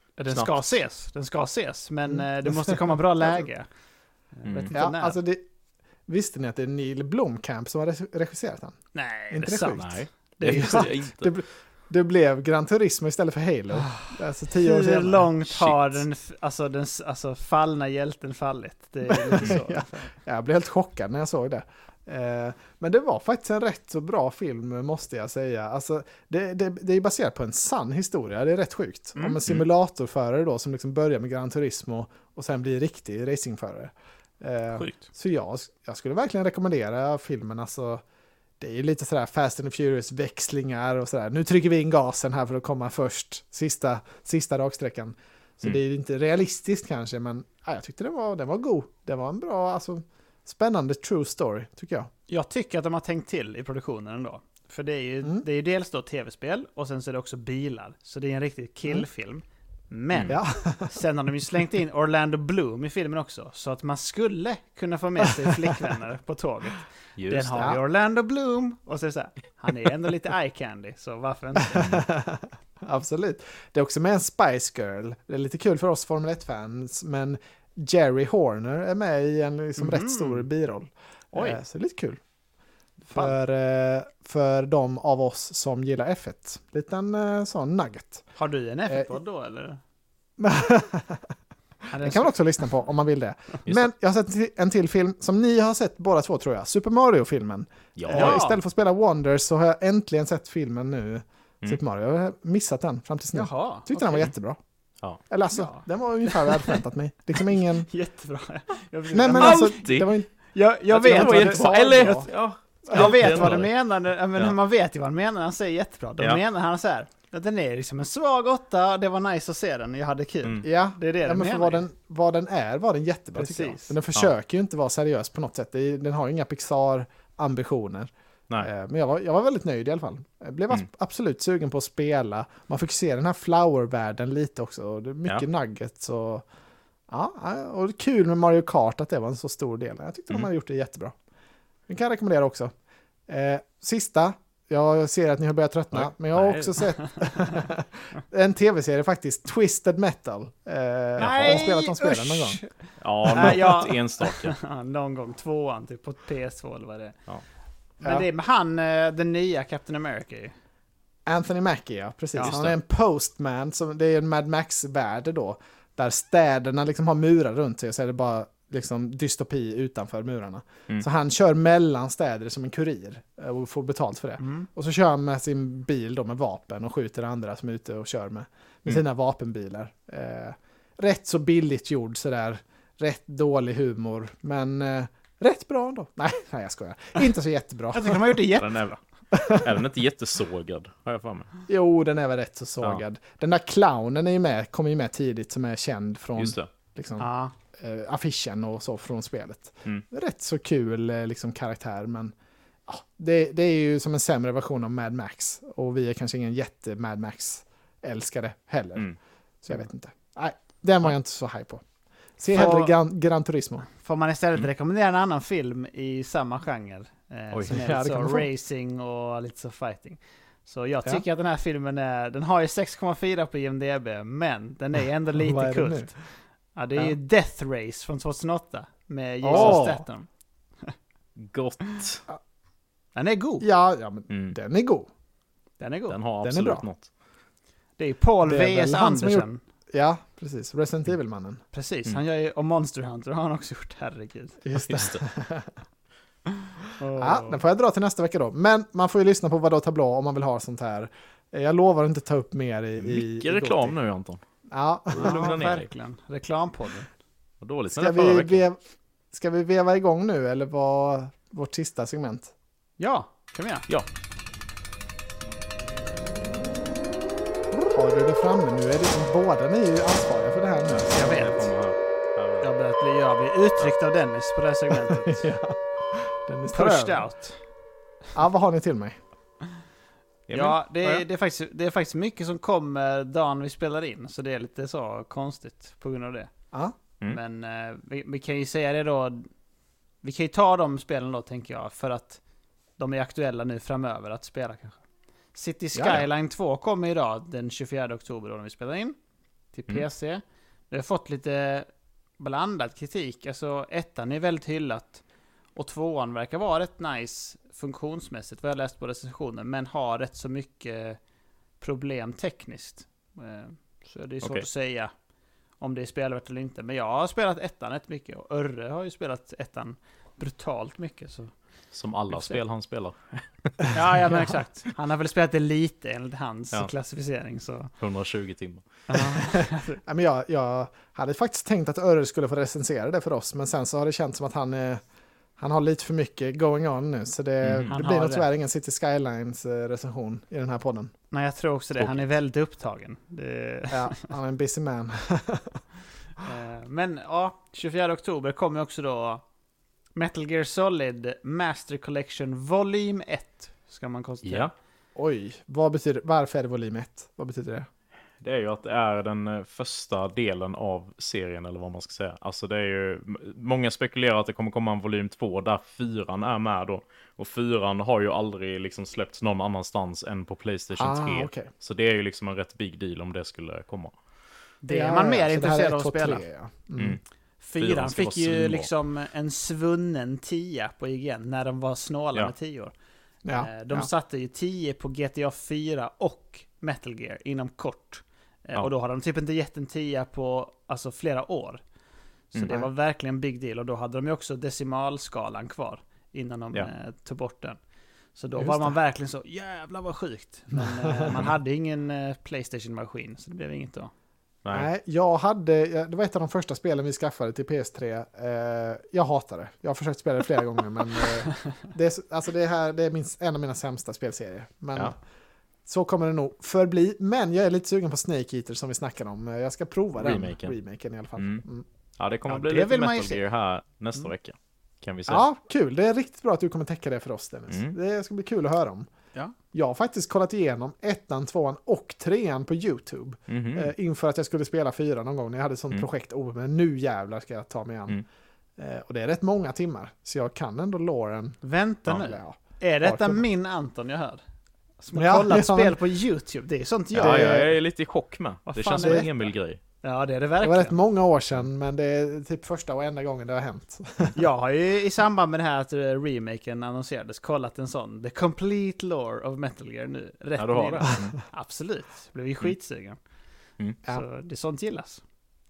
Den ska ses, men det måste komma bra läge. Alltså visste ni att det är Neil Blomkamp som har regisserat den? Nej, inte det är sant. Sjukt? Nej, det är inte. Det blev Gran Turismo istället för Halo. Alltså 10 år senare. Hur långt har den fallna hjälten fallit? Det är lite så. Jag blev helt chockad när jag såg det. Men det var faktiskt en rätt så bra film måste jag säga. Alltså, det är baserat på en sann historia. Det är rätt sjukt. Om en simulatorförare då som liksom börjar med Gran Turismo och sen blir riktig racingförare. Så jag skulle verkligen rekommendera filmen. Alltså, det är ju lite sådär Fast and Furious växlingar och sådär. Nu trycker vi in gasen här för att komma först. Sista raksträckan. Så det är inte realistiskt kanske, men jag tyckte den var god. Det var en bra, alltså, spännande true story, tycker jag. Jag tycker att de har tänkt till i produktionen ändå. För det är ju dels då tv-spel och sen så är det också bilar. Så det är en riktig killfilm. Men sen har de ju slängt in Orlando Bloom i filmen också. Så att man skulle kunna få med sig flickvänner på tåget. Den har ju Orlando Bloom. Och så här, han är ändå lite eye candy. Så varför inte? Absolut. Det är också med en Spice Girl. Det är lite kul för oss Formel 1-fans. Men Jerry Horner är med i en liksom rätt stor biroll. Så det är lite kul. För de av oss som gillar F1. Liten sån nugget. Har du en F1-podd då eller? Den kan man också lyssna på om man vill det. Men jag har sett en till film som ni har sett båda två tror jag. Super Mario-filmen. Istället för att spela Wonders så har jag äntligen sett filmen nu. Super Mario. Jag har missat den fram tills nu. Tyckte den var jättebra. Ja. Eller alltså, den var ungefär vad jag hade förväntat mig. Liksom ingen... Jättebra. Nej men alltså, det var inte... Jag vet vad du sa. Jag vet vad du menar. Men man vet ju vad han menar när han säger jättebra. Då menar han så här. Att den är liksom en svag 8. Det var nice att se den. Jag hade kul. Ja, det är det men för vad den var den jättebra. Precis. Tycker jag. Men den försöker ju inte vara seriös på något sätt. Den har ju inga Pixar-ambitioner. Men jag var väldigt nöjd i alla fall. Jag blev absolut sugen på att spela. Man fick se den här flower-världen lite också. Det är mycket nuggets och och det är kul med Mario Kart att det var en så stor del. Jag tyckte de hade gjort det jättebra. Det kan jag rekommendera också. Sista, jag ser att ni har börjat tröttna, men jag har också sett en tv-serie faktiskt, Twisted Metal. Har du spelat de spelen någon gång? Ja, något enstaka. Någon gång, 2an typ på PS2 eller vad det är. Ja. Men det är med han, den nya Captain America. Anthony Mackie, ja, precis. Han är en postman, det är en Mad Max-värld då, där städerna liksom har murar runt sig och så är det bara liksom dystopi utanför murarna. Så han kör mellan städer som en kurir och får betalt för det. Och så kör han med sin bil då med vapen och skjuter andra som är ute och kör med sina vapenbilar. Rätt så billigt gjord sådär. Rätt dålig humor, men rätt bra ändå. Nej, jag skojar. Inte så jättebra. Jag tycker de har gjort det jättebra. Är den inte jättesågad, har jag för mig? Jo, den är väl rätt så sågad. Den där clownen är ju kommer ju med tidigt som är känd från liksom, affischen och så från spelet. Rätt så kul liksom, karaktär, men det är ju som en sämre version av Mad Max. Och vi är kanske ingen jätte Mad Max-älskare heller. Så jag vet inte. Nej, den var jag inte så high på. Se hellre Gran Turismo. Får man istället rekommendera en annan film i samma genre? Som är lite så racing och lite så fighting. Så jag tycker att den här filmen den har ju 6,4 på IMDb, men den är ändå lite kult. Ja, det är ju Death Race från 2008 med Jason Statham. Gott. Den är god. Ja men den är god. Den är god. Den har absolut något. Det är Paul V.S. Anderson. Ja, precis. Resident Evil-mannen. Precis, han gör ju, och Monster Hunter har han också gjort, herregud. Just det. Ja, den får jag dra till nästa vecka då. Men man får ju lyssna på Vadå Tablå om man vill ha sånt här. Jag lovar att inte ta upp mer i Mycket reklam nu, Anton. Ja, Lugna ner dig. Verkligen. Reklampodden. Vad dåligt med det förra veckan. Ska vi veva igång nu eller vad vårt sista segment? Ja, kan vi göra. Ja. Har du det framme nu? Är det båda ni är ju ansvariga för det här nu. Jag vet. Jag blir uttryckt av Dennis på det här segmentet. Ja. Dennis Pushed out. Ja, vad har ni till mig? Ja, det är faktiskt mycket som kommer dagen vi spelar in. Så det är lite så konstigt på grund av det. Ja. Men vi kan ju säga det då. Vi kan ju ta de spelen då, tänker jag. För att de är aktuella nu framöver att spela kanske. City Skyline 2 kommer idag den 24 oktober då när vi spelar in. Till PC. Det har fått lite blandad kritik. Alltså ettan är väldigt hyllat. Och tvåan verkar vara rätt nice funktionsmässigt. Vad jag läst på recensionen. Men har rätt så mycket problem tekniskt. Så det är svårt att säga om det är spelvärt eller inte. Men jag har spelat ettan rätt mycket. Och Örre har ju spelat ettan brutalt mycket. Så. Som alla spel han spelar. Ja, men exakt. Han har väl spelat det lite enligt hans klassificering. Så. 120 timmar. Ja, men jag hade faktiskt tänkt att Örre skulle få recensera det för oss. Men sen så har det känts som att han har lite för mycket going on nu. Så det blir nog tyvärr ingen City Skylines recension i den här podden. Nej, jag tror också det. Han är väldigt upptagen. Ja, han är en busy man. Men ja, 24 oktober kommer också då Metal Gear Solid Master Collection Volym 1. Ska man konstatera. Ja. Oj, varför är det volym 1? Vad betyder det? Det är ju att det är den första delen av serien, eller vad man ska säga. Alltså det är ju, många spekulerar att det kommer komma en volym 2 där 4:an är med då. Och 4:an har ju aldrig liksom släppts någon annanstans än på PlayStation 3. Okay. Så det är ju liksom en rätt big deal om det skulle komma. Det är man mer intresserad av att spela. 3, ja. 4:an fick ju liksom en svunnen 10 på IGN när de var snåla med 10 år. De satte ju 10 på GTA 4 och Metal Gear inom kort. Och då hade de typ inte gett en 10 på alltså flera år. Så det var verkligen en big deal. Och då hade de ju också decimalskalan kvar innan de tog bort den. Så då var man verkligen så, jävlar vad sjukt. Men man hade ingen PlayStation-maskin, så det blev inget då. Nej, det var ett av de första spelen vi skaffade till PS3. Jag hatar det. Jag har försökt spela det flera gånger, men det är en av mina sämsta spelserier. Men så kommer det nog förbli. Men jag är lite sugen på Snake Eater som vi snackade om. Jag ska prova remaken i alla fall. Ja, det kommer bli lite Metal Gear här nästa vecka. Kan vi säga. Ja, kul. Det är riktigt bra att du kommer täcka det för oss, Dennis. Det ska bli kul att höra om. Ja. Jag har faktiskt kollat igenom 1:an, 2:an och 3:an på YouTube. Inför att jag skulle spela 4 någon gång. Jag hade ett sånt projekt. Men nu jävlar ska jag ta mig an. Och det är rätt många timmar. Så jag kan ändå låren. Vänta nu. Är detta min Anton jag hör? Som har kollat spel på YouTube. Det är sånt jag... Ja, jag är lite i chock med. Det känns som en Emil-grej. Ja, det är det verkligen. Det var rätt många år sedan, men det är typ första och enda gången det har hänt. Jag har ju i samband med det här att remaken annonserades kollat en sån The Complete Lore of Metal Gear nu. Rätt du har det. Absolut. Blev ju skitsugen. Så det sånt gillas.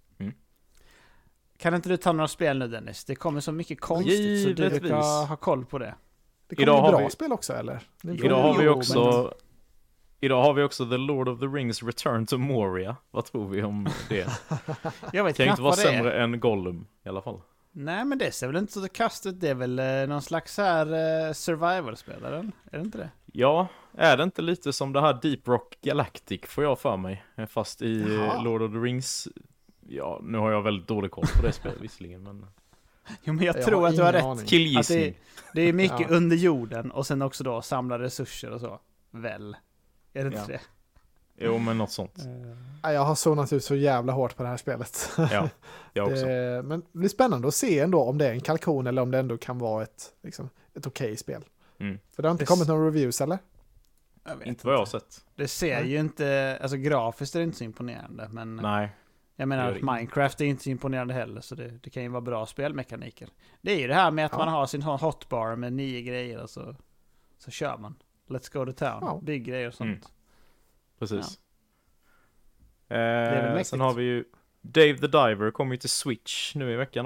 Kan inte du ta några spel nu, Dennis? Det kommer så mycket konstigt så du brukar ha koll på det. Det kommer bra spel också, eller? Idag har vi också The Lord of the Rings Return to Moria. Vad tror vi om det? Jag vet kan inte vara sämre än Gollum i alla fall. Nej, men det ser väl inte så kastet. Det är väl någon slags här survival-spelare, är det inte det? Ja, är det inte lite som det här Deep Rock Galactic får jag för mig. Fast i Lord of the Rings... Ja, nu har jag väldigt dålig koll på det spelet visserligen, men... Jo, men jag tror att du har rätt. Killgissning. Det är mycket under jorden och sen också då samla resurser och så. Väl. Är det inte det? Jo, men något sånt. Jag har zonat ut så jävla hårt på det här spelet. Ja, jag också. Men det blir spännande att se ändå om det är en kalkon eller om det ändå kan vara ett okej spel. För det har inte kommit några reviews, eller? Inte vad jag har sett. Det ser ju inte, alltså grafiskt är det inte så imponerande, men nej. Jag menar att Minecraft är inte så imponerande heller, så det kan ju vara bra spelmekaniker. Det är ju det här med att man har sin hotbar med 9 grejer och så kör man. Let's go to town. Big grejer och sånt. Precis. Det är väl sen har vi ju Dave the Diver kommer ju till Switch nu i veckan också.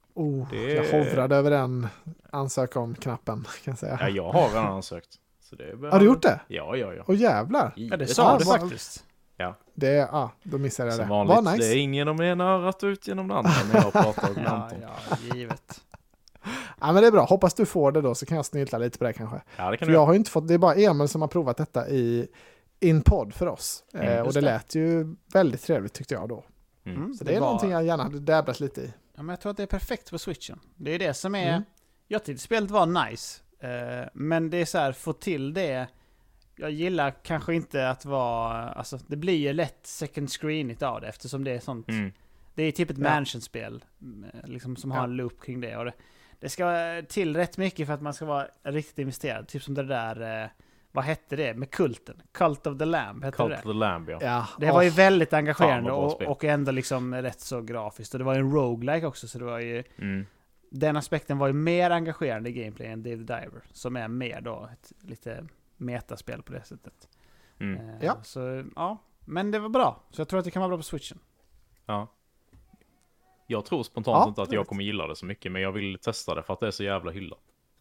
Jag hovrade över den ansök om-knappen, kan jag säga. Ja, jag har redan ansökt. Så det Har du gjort det? Ja. Jävlar. Ja, det sa du faktiskt. Ja. Då missade jag det. Som vanligt, nice. det är ingen om ena örat ut genom det andra när jag pratar med Anton. Ja, givet. Ja, men det är bra. Hoppas du får det då, så kan jag snylta lite på det kanske. Ja, det kan för jag har ju inte fått, det är bara Emil som har provat detta i en podd för oss. Och det lät ju väldigt trevligt tyckte jag då. Så det är någonting jag gärna hade dabblat lite i. Ja, men jag tror att det är perfekt på Switchen. Det är det som är... Jag tyckte spelet var nice. Men det är så här, få till det... Jag gillar kanske inte att vara... Alltså, det blir ju lätt second screenigt av det, eftersom det är sånt... Det är typ ett mansion-spel liksom, som har en loop kring det. Och det ska till rätt mycket för att man ska vara riktigt investerad. Typ som det där... vad hette det? Med kulten? Cult of the Lamb hette Cult det. of the Lamb, ja. Det var ju väldigt engagerande Fan, och ändå liksom rätt så grafiskt. Och det var ju en roguelike också, så det var ju... Den aspekten var ju mer engagerande i gameplay än Dave the Diver, som är mer då ett lite metaspel på det sättet. Så ja, men det var bra. Så jag tror att det kan vara bra på Switchen. Ja. Jag tror spontant inte att jag kommer gilla det så mycket, men jag vill testa det för att det är så jävla hyllat.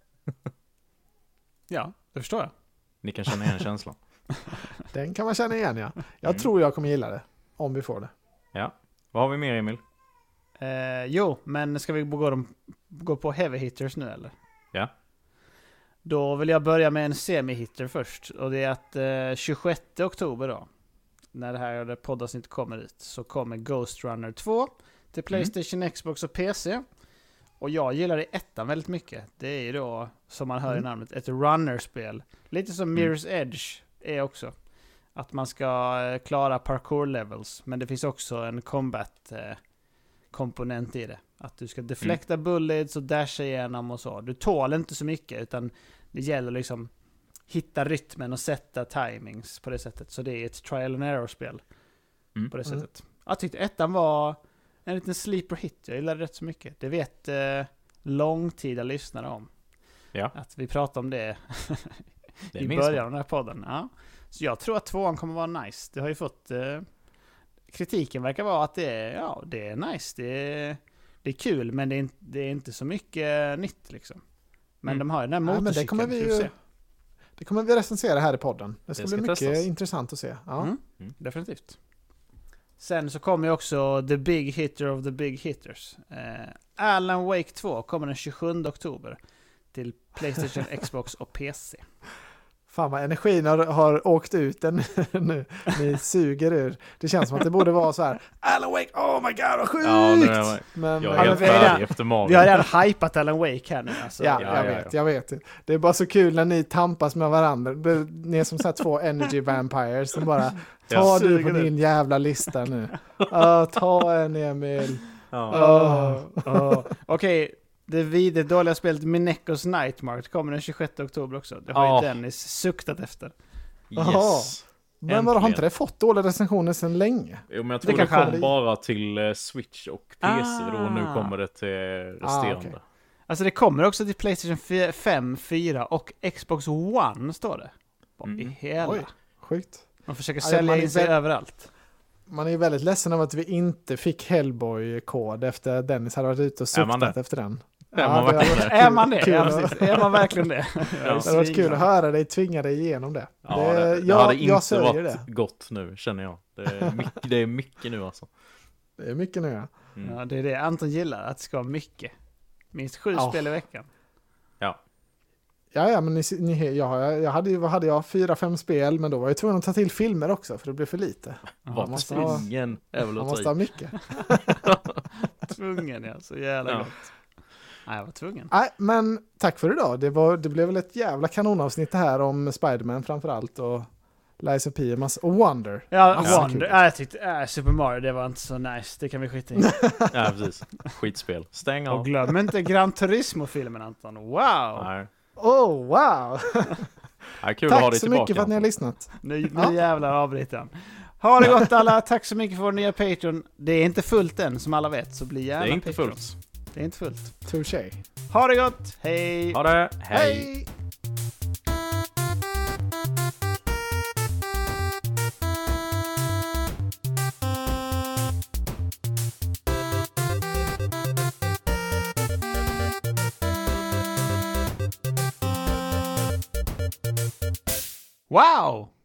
Ja, det förstår jag. Ni kan känna igen känslan. Den kan man känna igen, ja. Jag tror jag kommer gilla det, om vi får det. Ja. Vad har vi mer, Emil? Men ska vi gå på heavy hitters nu, eller? Ja. Då vill jag börja med en semi-hitter först. Och det är att 26 oktober då, när det här poddavsnittet kommer ut, så kommer Ghost Runner 2 till PlayStation, Xbox och PC. Och jag gillar det ettan väldigt mycket. Det är ju då, som man hör i namnet, ett runner-spel. Lite som Mirror's Edge är också. Att man ska klara parkour-levels. Men det finns också en combat-komponent i det. Att du ska deflekta bullets och dasha igenom och så. Du tål inte så mycket, utan det gäller liksom hitta rytmen och sätta timings på det sättet. Så det är ett trial and error-spel på det sättet. Jag tyckte ettan var en liten sleeper hit. Jag gillar det rätt så mycket. Det vet långtida lyssnare om. Ja. Att vi pratar om det i början av den här podden. Ja. Så jag tror att tvåan kommer vara nice. Det har ju fått... kritiken verkar vara att det är nice. Det är kul, men det är inte så mycket nytt liksom. Men de har ju den här motorcykeln. Men det kommer vi recensera här i podden. Det ska bli mycket intressant att se. Ja. Definitivt. Sen så kommer ju också The Big Hitter of the Big Hitters. Alan Wake 2 kommer den 27 oktober till PlayStation, Xbox och PC. Fan vad energin har åkt ut den nu. Ni suger ur. Det känns som att det borde vara så här: Alan Wake, oh my god, vad sjukt! Ja, men jag är helt färdig efter magen. Vi har redan hypat Alan Wake här nu. Alltså. Jag vet. Det är bara så kul när ni tampas med varandra. Ni är som så här två energy vampires som bara ta du på din jävla lista nu. Ta en, Emil. Okej. Det dåliga spelet Minecos Nightmare kommer den 26 oktober också. Det har ju Dennis suktat efter. Yes. Men har inte det fått dåliga recensioner sedan länge? Jo, men jag tror det kom bara till Switch och PC då, och nu kommer det till resterande. Okay. Alltså det kommer också till PlayStation 5, 4 och Xbox One, står det. I hela. Oj, sjukt. Man försöker sälja in sig överallt. Man är ju väldigt ledsen av att vi inte fick Hellboy-kod efter Dennis hade varit ute och suktat efter den. Är man det? Är man verkligen det? Det hade varit kul att höra dig tvinga dig igenom det. Det hade inte varit gott nu, känner jag. Det är mycket nu alltså. Det är mycket nu, ja. Ja, det är det Anton gillar, att det ska vara mycket. Minst 7 spel i veckan. Ja. Ja, men jag hade 4-5 spel, men då var jag tvungen att ta till filmer också, för det blev för lite. Man måste ha mycket. Tvungen, ja. Så jävla gott. Nej, jag var tvungen. Nej, men tack för idag. Det blev väl ett jävla kanonavsnitt här om Spider-Man framförallt och Lies of P och Wonder. Ja, Wonder. Jag tyckte Super Mario, det var inte så nice. Det kan vi skita i. Ja, precis. Skitspel. Stäng av. Och glöm inte Gran Turismo-filmen, Anton. Wow! Nej. Oh, wow! Tack så mycket för att ni har lyssnat. Nu jävlar avbryter han. Ha det gott alla. Tack så mycket för vår nya Patreon. Det är inte fullt än, som alla vet. Så bli gärna Det är inte Patreon. fullt. Det är inte fullt. Touché. Ha det gott. Hej! Ha det. Hej! Wow!